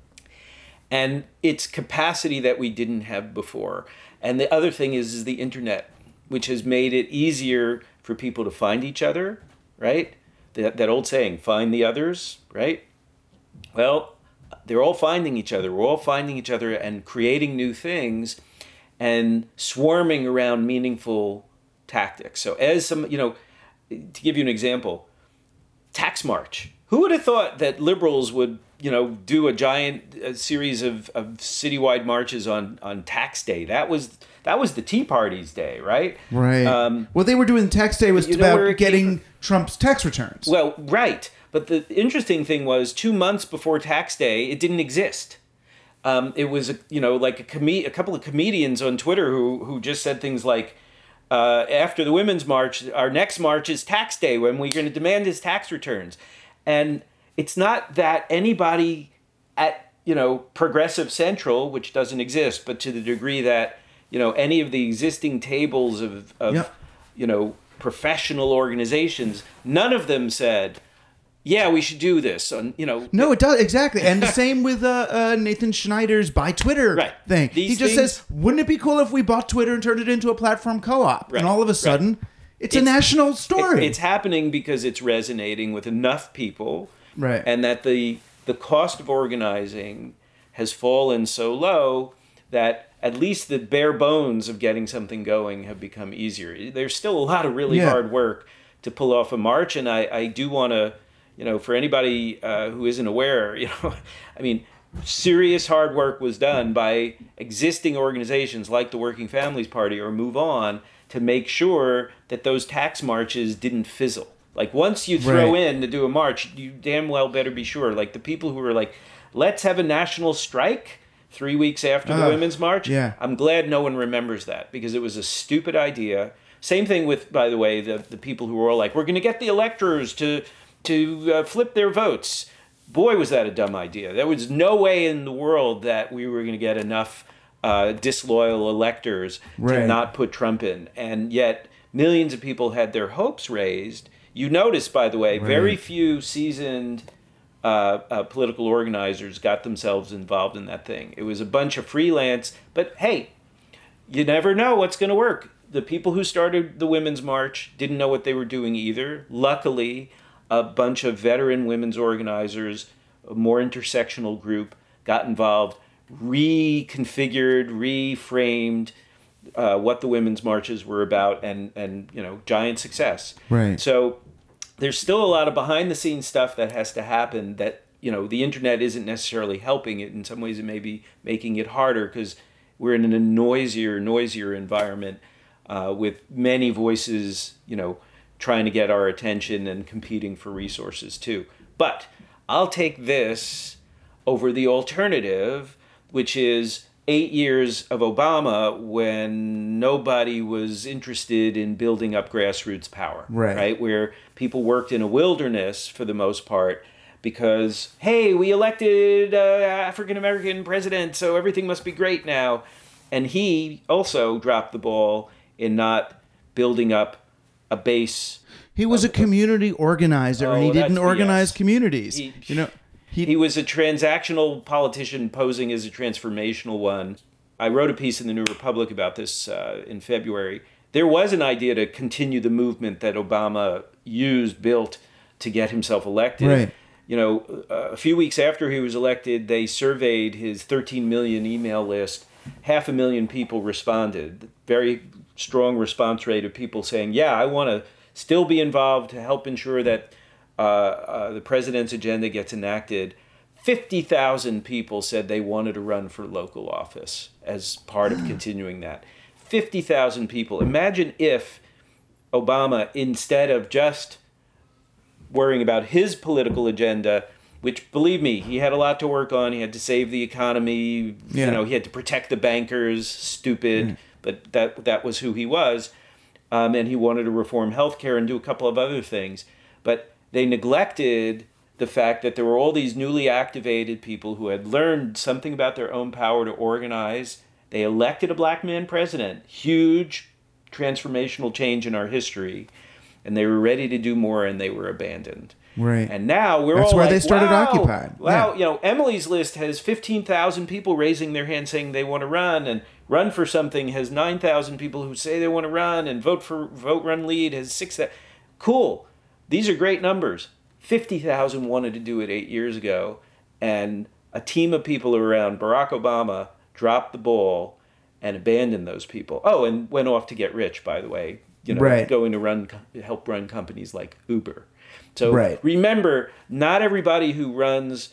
And it's capacity that we didn't have before. And the other thing is the internet, which has made it easier for people to find each other, right? That old saying, find the others, right? Well, they're all finding each other. We're all finding each other and creating new things and swarming around meaningful tactics. So to give you an example, Tax March. Who would have thought that liberals would, do a giant series of citywide marches on tax day? That was the Tea Party's day, right? Right. Well, they were doing tax day was about getting Trump's tax returns. Well, right. But the interesting thing was 2 months before tax day, it didn't exist. It was, a couple of comedians on Twitter who just said things like, after the Women's March, our next march is tax day when we're going to demand his tax returns. And it's not that anybody at, Progressive Central, which doesn't exist, but to the degree that, any of the existing tables of professional organizations, none of them said, yeah, we should do this. No, it does. Exactly. And the same with Nathan Schneider's Buy Twitter thing. He just says, wouldn't it be cool if we bought Twitter and turned it into a platform co-op? Right. And all of a sudden, it's a national story. It's happening because it's resonating with enough people. Right. And that the cost of organizing has fallen so low that at least the bare bones of getting something going have become easier. There's still a lot of really hard work to pull off a march. And I do want to... for anybody who isn't aware, serious hard work was done by existing organizations like the Working Families Party or Move On to make sure that those tax marches didn't fizzle. Like, once you throw in to do a march, you damn well better be sure. Like, the people who were like, let's have a national strike 3 weeks after the Women's March, I'm glad no one remembers that because it was a stupid idea. Same thing with, by the way, the people who were all like, we're going to get the electors to flip their votes. Boy, was that a dumb idea. There was no way in the world that we were going to get enough disloyal electors to Right. not put Trump in. And yet millions of people had their hopes raised. You notice, by the way, very few seasoned political organizers got themselves involved in that thing. It was a bunch of freelance, but hey, you never know what's going to work. The people who started the Women's March didn't know what they were doing either. Luckily, a bunch of veteran women's organizers, a more intersectional group, got involved, reconfigured, reframed what the women's marches were about, and giant success. Right. So there's still a lot of behind the scenes stuff that has to happen that, the internet isn't necessarily helping it. In some ways it may be making it harder because we're in a noisier environment with many voices, trying to get our attention and competing for resources too. But I'll take this over the alternative, which is 8 years of Obama when nobody was interested in building up grassroots power, right? Where people worked in a wilderness for the most part because, hey, we elected African-American president, so everything must be great now. And he also dropped the ball in not building up a base. He was a community organizer, and he didn't organize communities. He was a transactional politician posing as a transformational one. I wrote a piece in the New Republic about this in February. There was an idea to continue the movement that Obama built to get himself elected. Right. A few weeks after he was elected, they surveyed his 13 million email list. 500,000 people responded. Very strong response rate of people saying, yeah, I want to still be involved to help ensure that the president's agenda gets enacted. 50,000 people said they wanted to run for local office as part of continuing that. 50,000 people. Imagine if Obama, instead of just worrying about his political agenda, which, believe me, he had a lot to work on. He had to save the economy. He had to protect the bankers. Stupid, but that was who he was. And he wanted to reform healthcare and do a couple of other things. But they neglected the fact that there were all these newly activated people who had learned something about their own power to organize. They elected a black man president. Huge transformational change in our history. And they were ready to do more, and they were abandoned. Right. And now That's all why like, they started wow, Occupy. Wow, Emily's list has 15,000 people raising their hand saying they want to run, and Run for Something has 9,000 people who say they want to run, and Vote, Run, Lead has 6,000. Cool. These are great numbers. 50,000 wanted to do it 8 years ago, and a team of people around Barack Obama dropped the ball and abandoned those people. Oh, and went off to get rich, by the way. Going to help run companies like Uber. So remember, not everybody who runs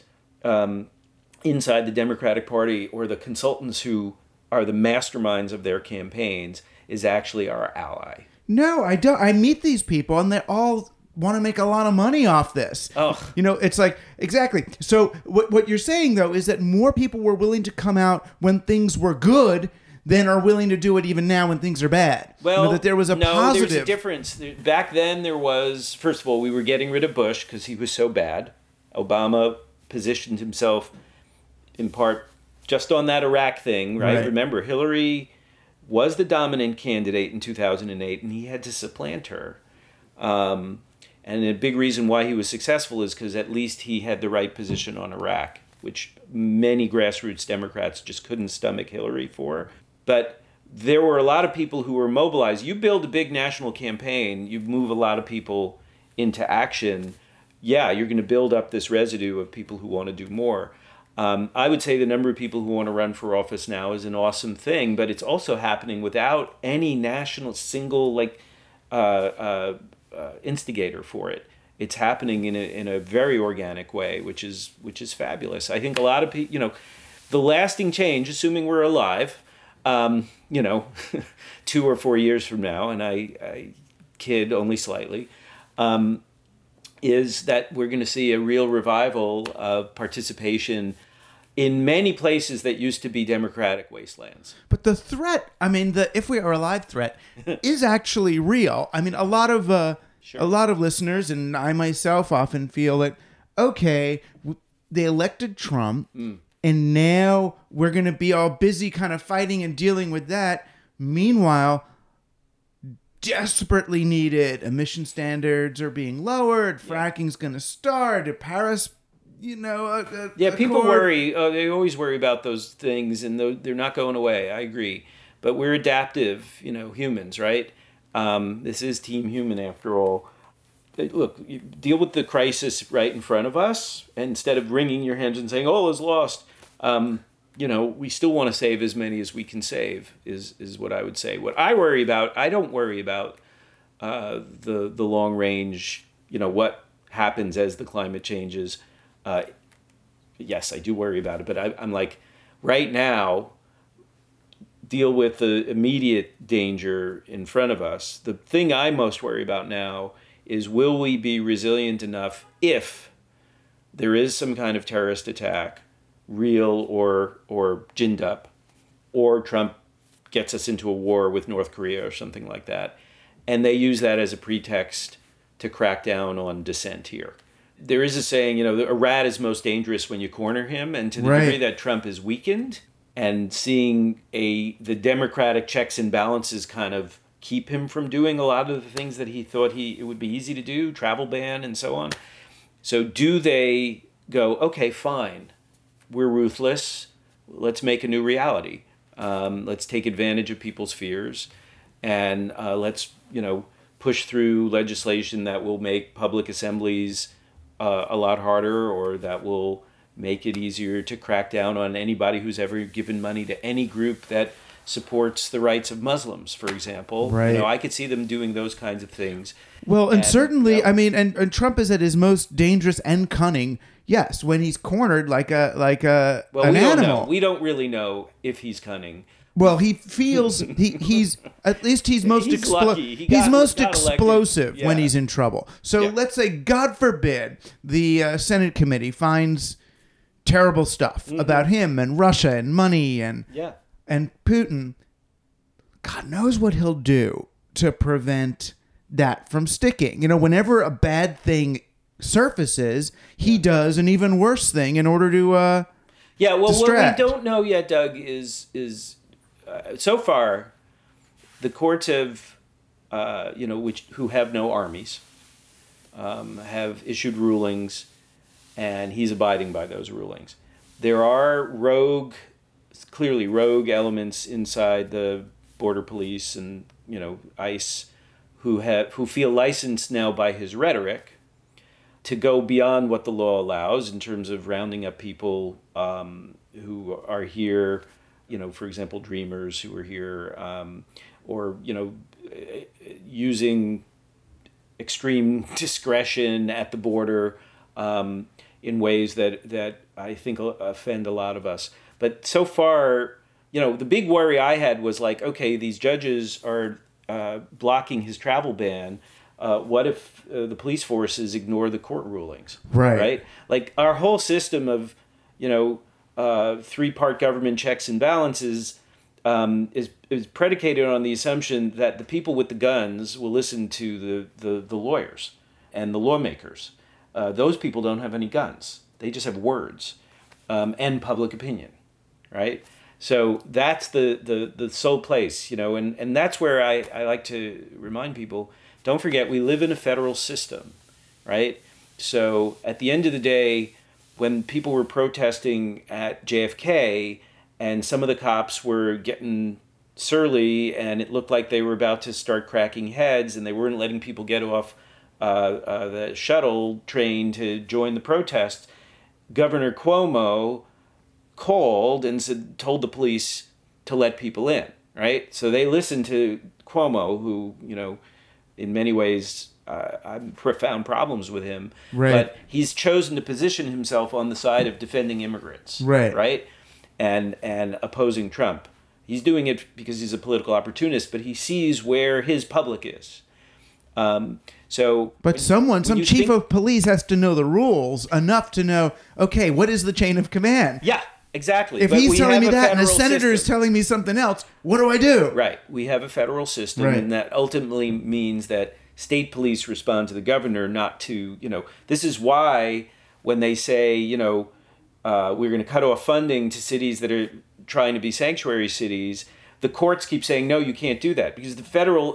inside the Democratic Party or the consultants who are the masterminds of their campaigns is actually our ally. No, I don't. I meet these people, and they all want to make a lot of money off this. Oh. It's like, exactly. So what you're saying, though, is that more people were willing to come out when things were good than are willing to do it even now when things are bad. Well, that there was a positive. There's a difference. Back then there was, first of all, we were getting rid of Bush because he was so bad. Obama positioned himself in part just on that Iraq thing, right? Remember, Hillary was the dominant candidate in 2008, and he had to supplant her. And a big reason why he was successful is because at least he had the right position on Iraq, which many grassroots Democrats just couldn't stomach Hillary for. But there were a lot of people who were mobilized. You build a big national campaign, you move a lot of people into action. Yeah, you're going to build up this residue of people who want to do more. I would say the number of people who want to run for office now is an awesome thing, but it's also happening without any national single instigator for it. It's happening in a very organic way, which is fabulous. I think a lot of people, the lasting change, assuming we're alive, 2 or 4 years from now, and I kid only slightly, is that we're going to see a real revival of participation in many places that used to be Democratic wastelands. But the threat, the if we are alive threat, is actually real. A lot of listeners, and I myself often feel that, okay, they elected Trump, And now we're going to be all busy kind of fighting and dealing with that. Meanwhile, desperately needed emission standards are being lowered. Fracking's going to start. Paris, people worry. They always worry about those things, and they're not going away. I agree. But we're adaptive, humans, right? This is Team Human after all. Look, you deal with the crisis right in front of us, and instead of wringing your hands and saying, all is lost, we still want to save as many as we can save, is what I would say. What I worry about, I don't worry about the long range, what happens as the climate changes. Yes, I do worry about it, but I'm like, right now, deal with the immediate danger in front of us. The thing I most worry about now is, will we be resilient enough if there is some kind of terrorist attack, real or ginned up, or Trump gets us into a war with North Korea or something like that, and they use that as a pretext to crack down on dissent here. There is a saying, a rat is most dangerous when you corner him, and to the degree that Trump is weakened, and seeing the democratic checks and balances kind of keep him from doing a lot of the things that he thought it would be easy to do, travel ban and so on. So do they go, okay, fine, we're ruthless, let's make a new reality. Let's take advantage of people's fears, and let's, push through legislation that will make public assemblies a lot harder, or that will make it easier to crack down on anybody who's ever given money to any group that supports the rights of Muslims, for example. Right. I could see them doing those kinds of things. Well, and certainly, and Trump is at his most dangerous and cunning. Yes, when he's cornered like an animal. We don't really know if he's cunning. Well, he feels he's at least he's most lucky. He's most explosive Yeah. when he's in trouble. So let's say, God forbid, the Senate committee finds terrible stuff about him and Russia and money and Putin. God knows what he'll do to prevent that from sticking. Whenever a bad thing surfaces, he does an even worse thing in order to distract. What we don't know yet, Doug, is so far the courts have who have no armies have issued rulings, and he's abiding by those rulings. There are clearly rogue elements inside the border police and ICE who feel licensed now by his rhetoric to go beyond what the law allows in terms of rounding up people who are here, for example, dreamers who are here, or using extreme discretion at the border in ways that I think offend a lot of us. But so far, the big worry I had was like, okay, these judges are blocking his travel ban. What if the police forces ignore the court rulings? Right? Like our whole system of, three-part government checks and balances is predicated on the assumption that the people with the guns will listen to the lawyers and the lawmakers. Those people don't have any guns. They just have words and public opinion, right? So that's the sole place, and that's where I like to remind people, don't forget, we live in a federal system, right? So at the end of the day, when people were protesting at JFK and some of the cops were getting surly and it looked like they were about to start cracking heads and they weren't letting people get off the shuttle train to join the protest, Governor Cuomo called and told the police to let people in, right? So they listened to Cuomo, who, in many ways, I have profound problems with him. Right. But he's chosen to position himself on the side of defending immigrants. Right. And opposing Trump. He's doing it because he's a political opportunist, but he sees where his public is. Some chief of police has to know the rules enough to know, okay, what is the chain of command? Yeah, exactly. If he's telling me that and the senator is telling me something else, what do I do? Right. We have a federal system, and that ultimately means that state police respond to the governor, not to, this is why when they say, we're going to cut off funding to cities that are trying to be sanctuary cities, the courts keep saying, no, you can't do that, because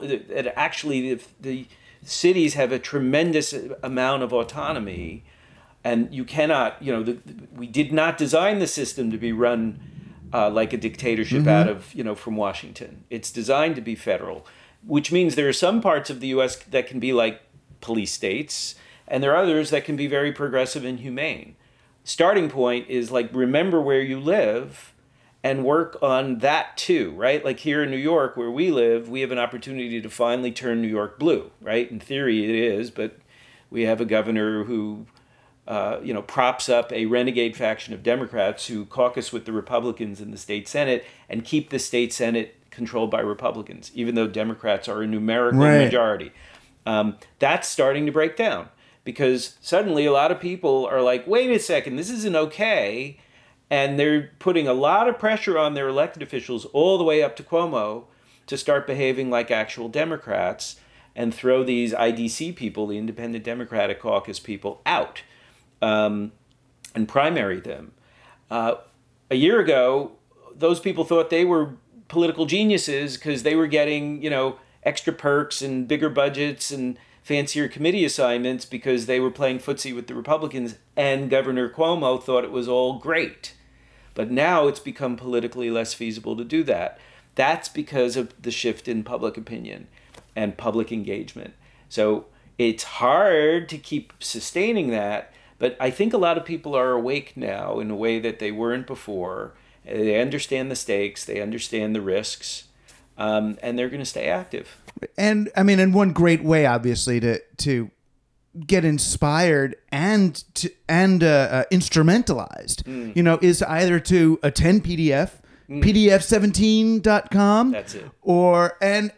the cities have a tremendous amount of autonomy, and you cannot, we did not design the system to be run like a dictatorship out of, from Washington. It's designed to be federal, which means there are some parts of the U.S. that can be like police states, and there are others that can be very progressive and humane. Starting point is like, remember where you live and work on that too, right? Like here in New York, where we live, we have an opportunity to finally turn New York blue, right? In theory it is, but we have a governor who props up a renegade faction of Democrats who caucus with the Republicans in the state Senate and keep the state Senate controlled by Republicans, even though Democrats are a numerical majority. That's starting to break down, because suddenly a lot of people are like, wait a second, this isn't okay. And they're putting a lot of pressure on their elected officials all the way up to Cuomo to start behaving like actual Democrats and throw these IDC people, the Independent Democratic Caucus people, out and primary them. A year ago, those people thought they were political geniuses because they were getting, extra perks and bigger budgets and fancier committee assignments because they were playing footsie with the Republicans, and Governor Cuomo thought it was all great. But now it's become politically less feasible to do that. That's because of the shift in public opinion and public engagement. So it's hard to keep sustaining that, but I think a lot of people are awake now in a way that they weren't before. They understand the stakes, they understand the risks, and they're going to stay active. And I mean, in one great way, obviously, to get inspired and instrumentalized, is either to attend PDF, pdf17.com. That's it. Or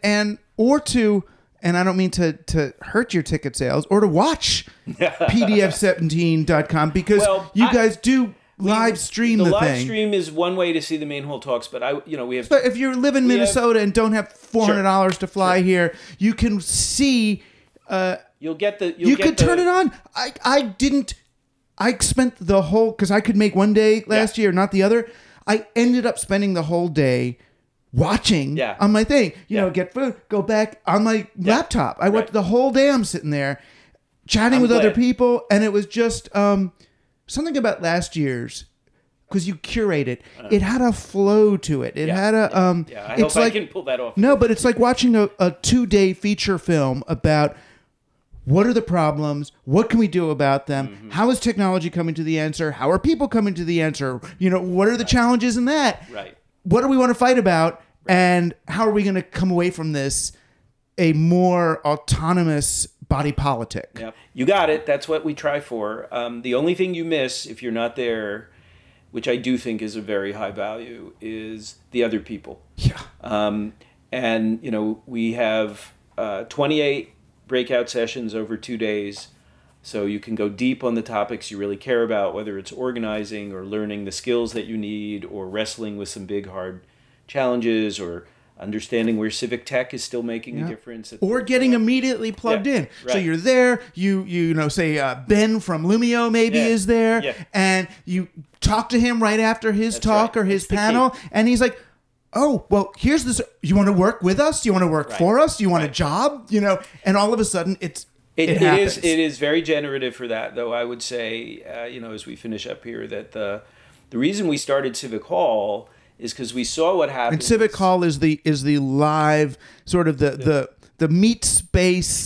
to, and I don't mean to hurt your ticket sales, or to watch pdf17.com, because you guys do live stream the thing. The live stream is one way to see the main hall talks, but we have. So if you live in Minnesota and don't have $400 to fly here, you can see. You could turn it on. I spent the whole, because I could make one day last year, not the other. I ended up spending the whole day watching on my thing. Get food, go back on my laptop. I watched the whole day. I'm sitting there chatting with other people, and it was just something about last year's, because you curate it. It had a flow to it. It had a I hope I can pull that off. No, but it's like watching a 2-day feature film about what are the problems, what can we do about them, how is technology coming to the answer, how are people coming to the answer, what are the challenges in that, what do we want to fight about, and how are we going to come away from this a more autonomous body politic. Yep. You got it. That's what we try for. The only thing you miss if you're not there, which I do think is a very high value, is the other people. Yeah. And, we have 28 breakout sessions over 2 days. So you can go deep on the topics you really care about, whether it's organizing or learning the skills that you need, or wrestling with some big, hard challenges, or understanding where civic tech is still making a difference. Or getting immediately plugged in. Right. So you're there, you say Ben from Lumio maybe is there, and you talk to him right after his talk or his panel, and he's like, oh, well, here's this. You want to work with us? Do you want to work for us? Do you want a job? And all of a sudden it happens. It is very generative for that, though. I would say, as we finish up here, that the reason we started Civic Hall is because we saw what happened. And Civic Hall is the live sort of the meet space,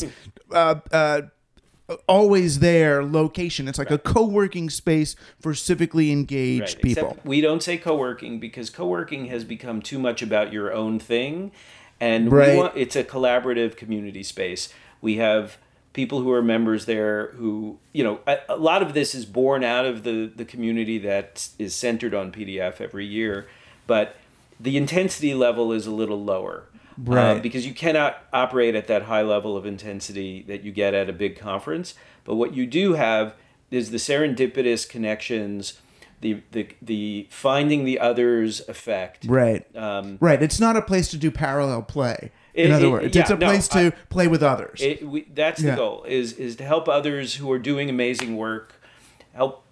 always there location. It's like a co-working space for civically engaged people. Except we don't say co-working because co-working has become too much about your own thing, and it's a collaborative community space. We have people who are members there who, a lot of this is born out of the community that is centered on PDF every year. But the intensity level is a little lower, because you cannot operate at that high level of intensity that you get at a big conference. But what you do have is the serendipitous connections, the finding the others effect. Right. It's not a place to do parallel play. In other words, it's a place to play with others. That's the goal: is to help others who are doing amazing work, help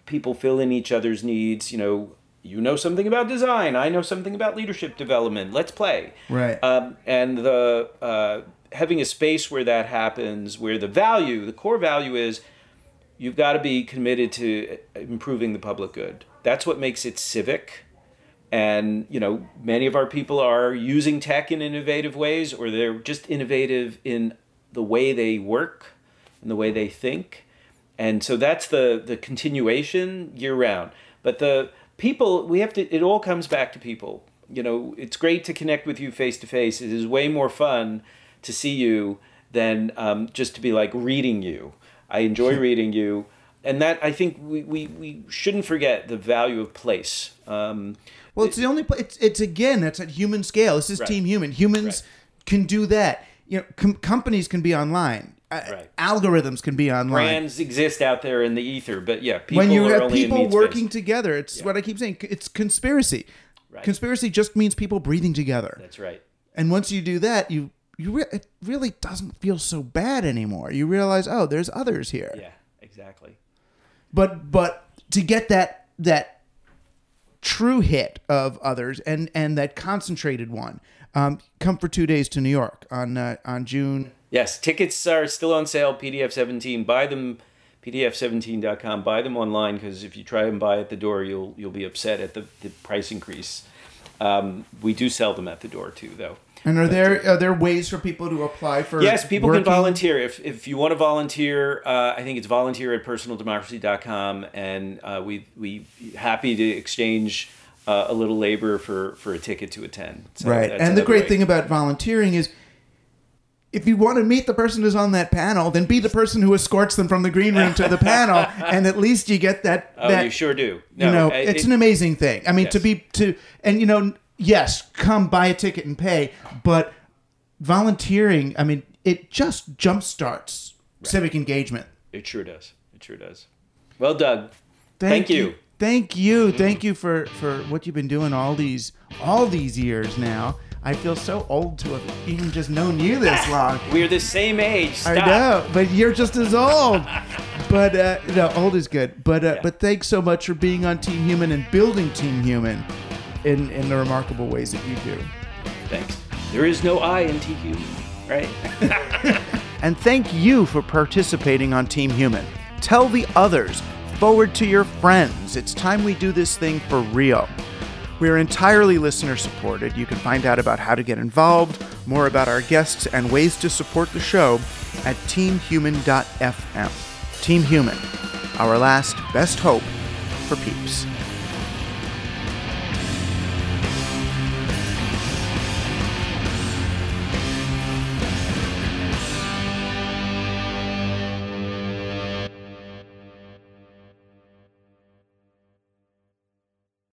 people fill in each other's needs. You know something about design. I know something about leadership development. Let's play. Right. And the having a space where that happens, where the core value is, you've got to be committed to improving the public good. That's what makes it civic. And, many of our people are using tech in innovative ways, or they're just innovative in the way they work and the way they think. And so that's the continuation year round. But the people, it all comes back to people. It's great to connect with you face to face. It is way more fun to see you than just to be like reading you. I enjoy reading you. And that, I think we shouldn't forget the value of place. It's the only place. It's again, that's at human scale. This is right. Team Human. Humans can do that. Companies can be online. Right. Algorithms can be online. Brands exist out there in the ether, but yeah, people when you are have only people in meat working space. together, it's what I keep saying. It's conspiracy. Right. Conspiracy just means people breathing together. That's right. And once you do that, it really doesn't feel so bad anymore. You realize, oh, there's others here. Yeah, exactly. But to get that true hit of others and that concentrated one, come for 2 days to New York on June. Yes, tickets are still on sale. PDF 17. Buy them. PDF17.com. Buy them online, because if you try and buy at the door, you'll be upset at the price increase. We do sell them at the door too, though. And are there ways for people to apply for? Yes, people working? can volunteer. If you want to volunteer, I think it's volunteer@personaldemocracy.com, and we happy to exchange a little labor for a ticket to attend. So right, and the great thing about volunteering is, if you want to meet the person who's on that panel, then be the person who escorts them from the green room to the panel, and at least you get that. Oh, you sure do. No, it's an amazing thing. I mean, yes. Yes, come buy a ticket and pay, but volunteering, I mean, it just jumpstarts civic engagement. It sure does. Well, Doug, thank you. Thank you. Thank you for what you've been doing all these years now. I feel so old to have even just known you this long. We're the same age. Stop. I know, but you're just as old. But old is good. But thanks so much for being on Team Human and building Team Human in the remarkable ways that you do. Thanks. There is no I in Team Human, right? And thank you for participating on Team Human. Tell the others. Forward to your friends. It's time we do this thing for real. We are entirely listener supported. You can find out about how to get involved, more about our guests, and ways to support the show at teamhuman.fm. Team Human, our last best hope for peeps.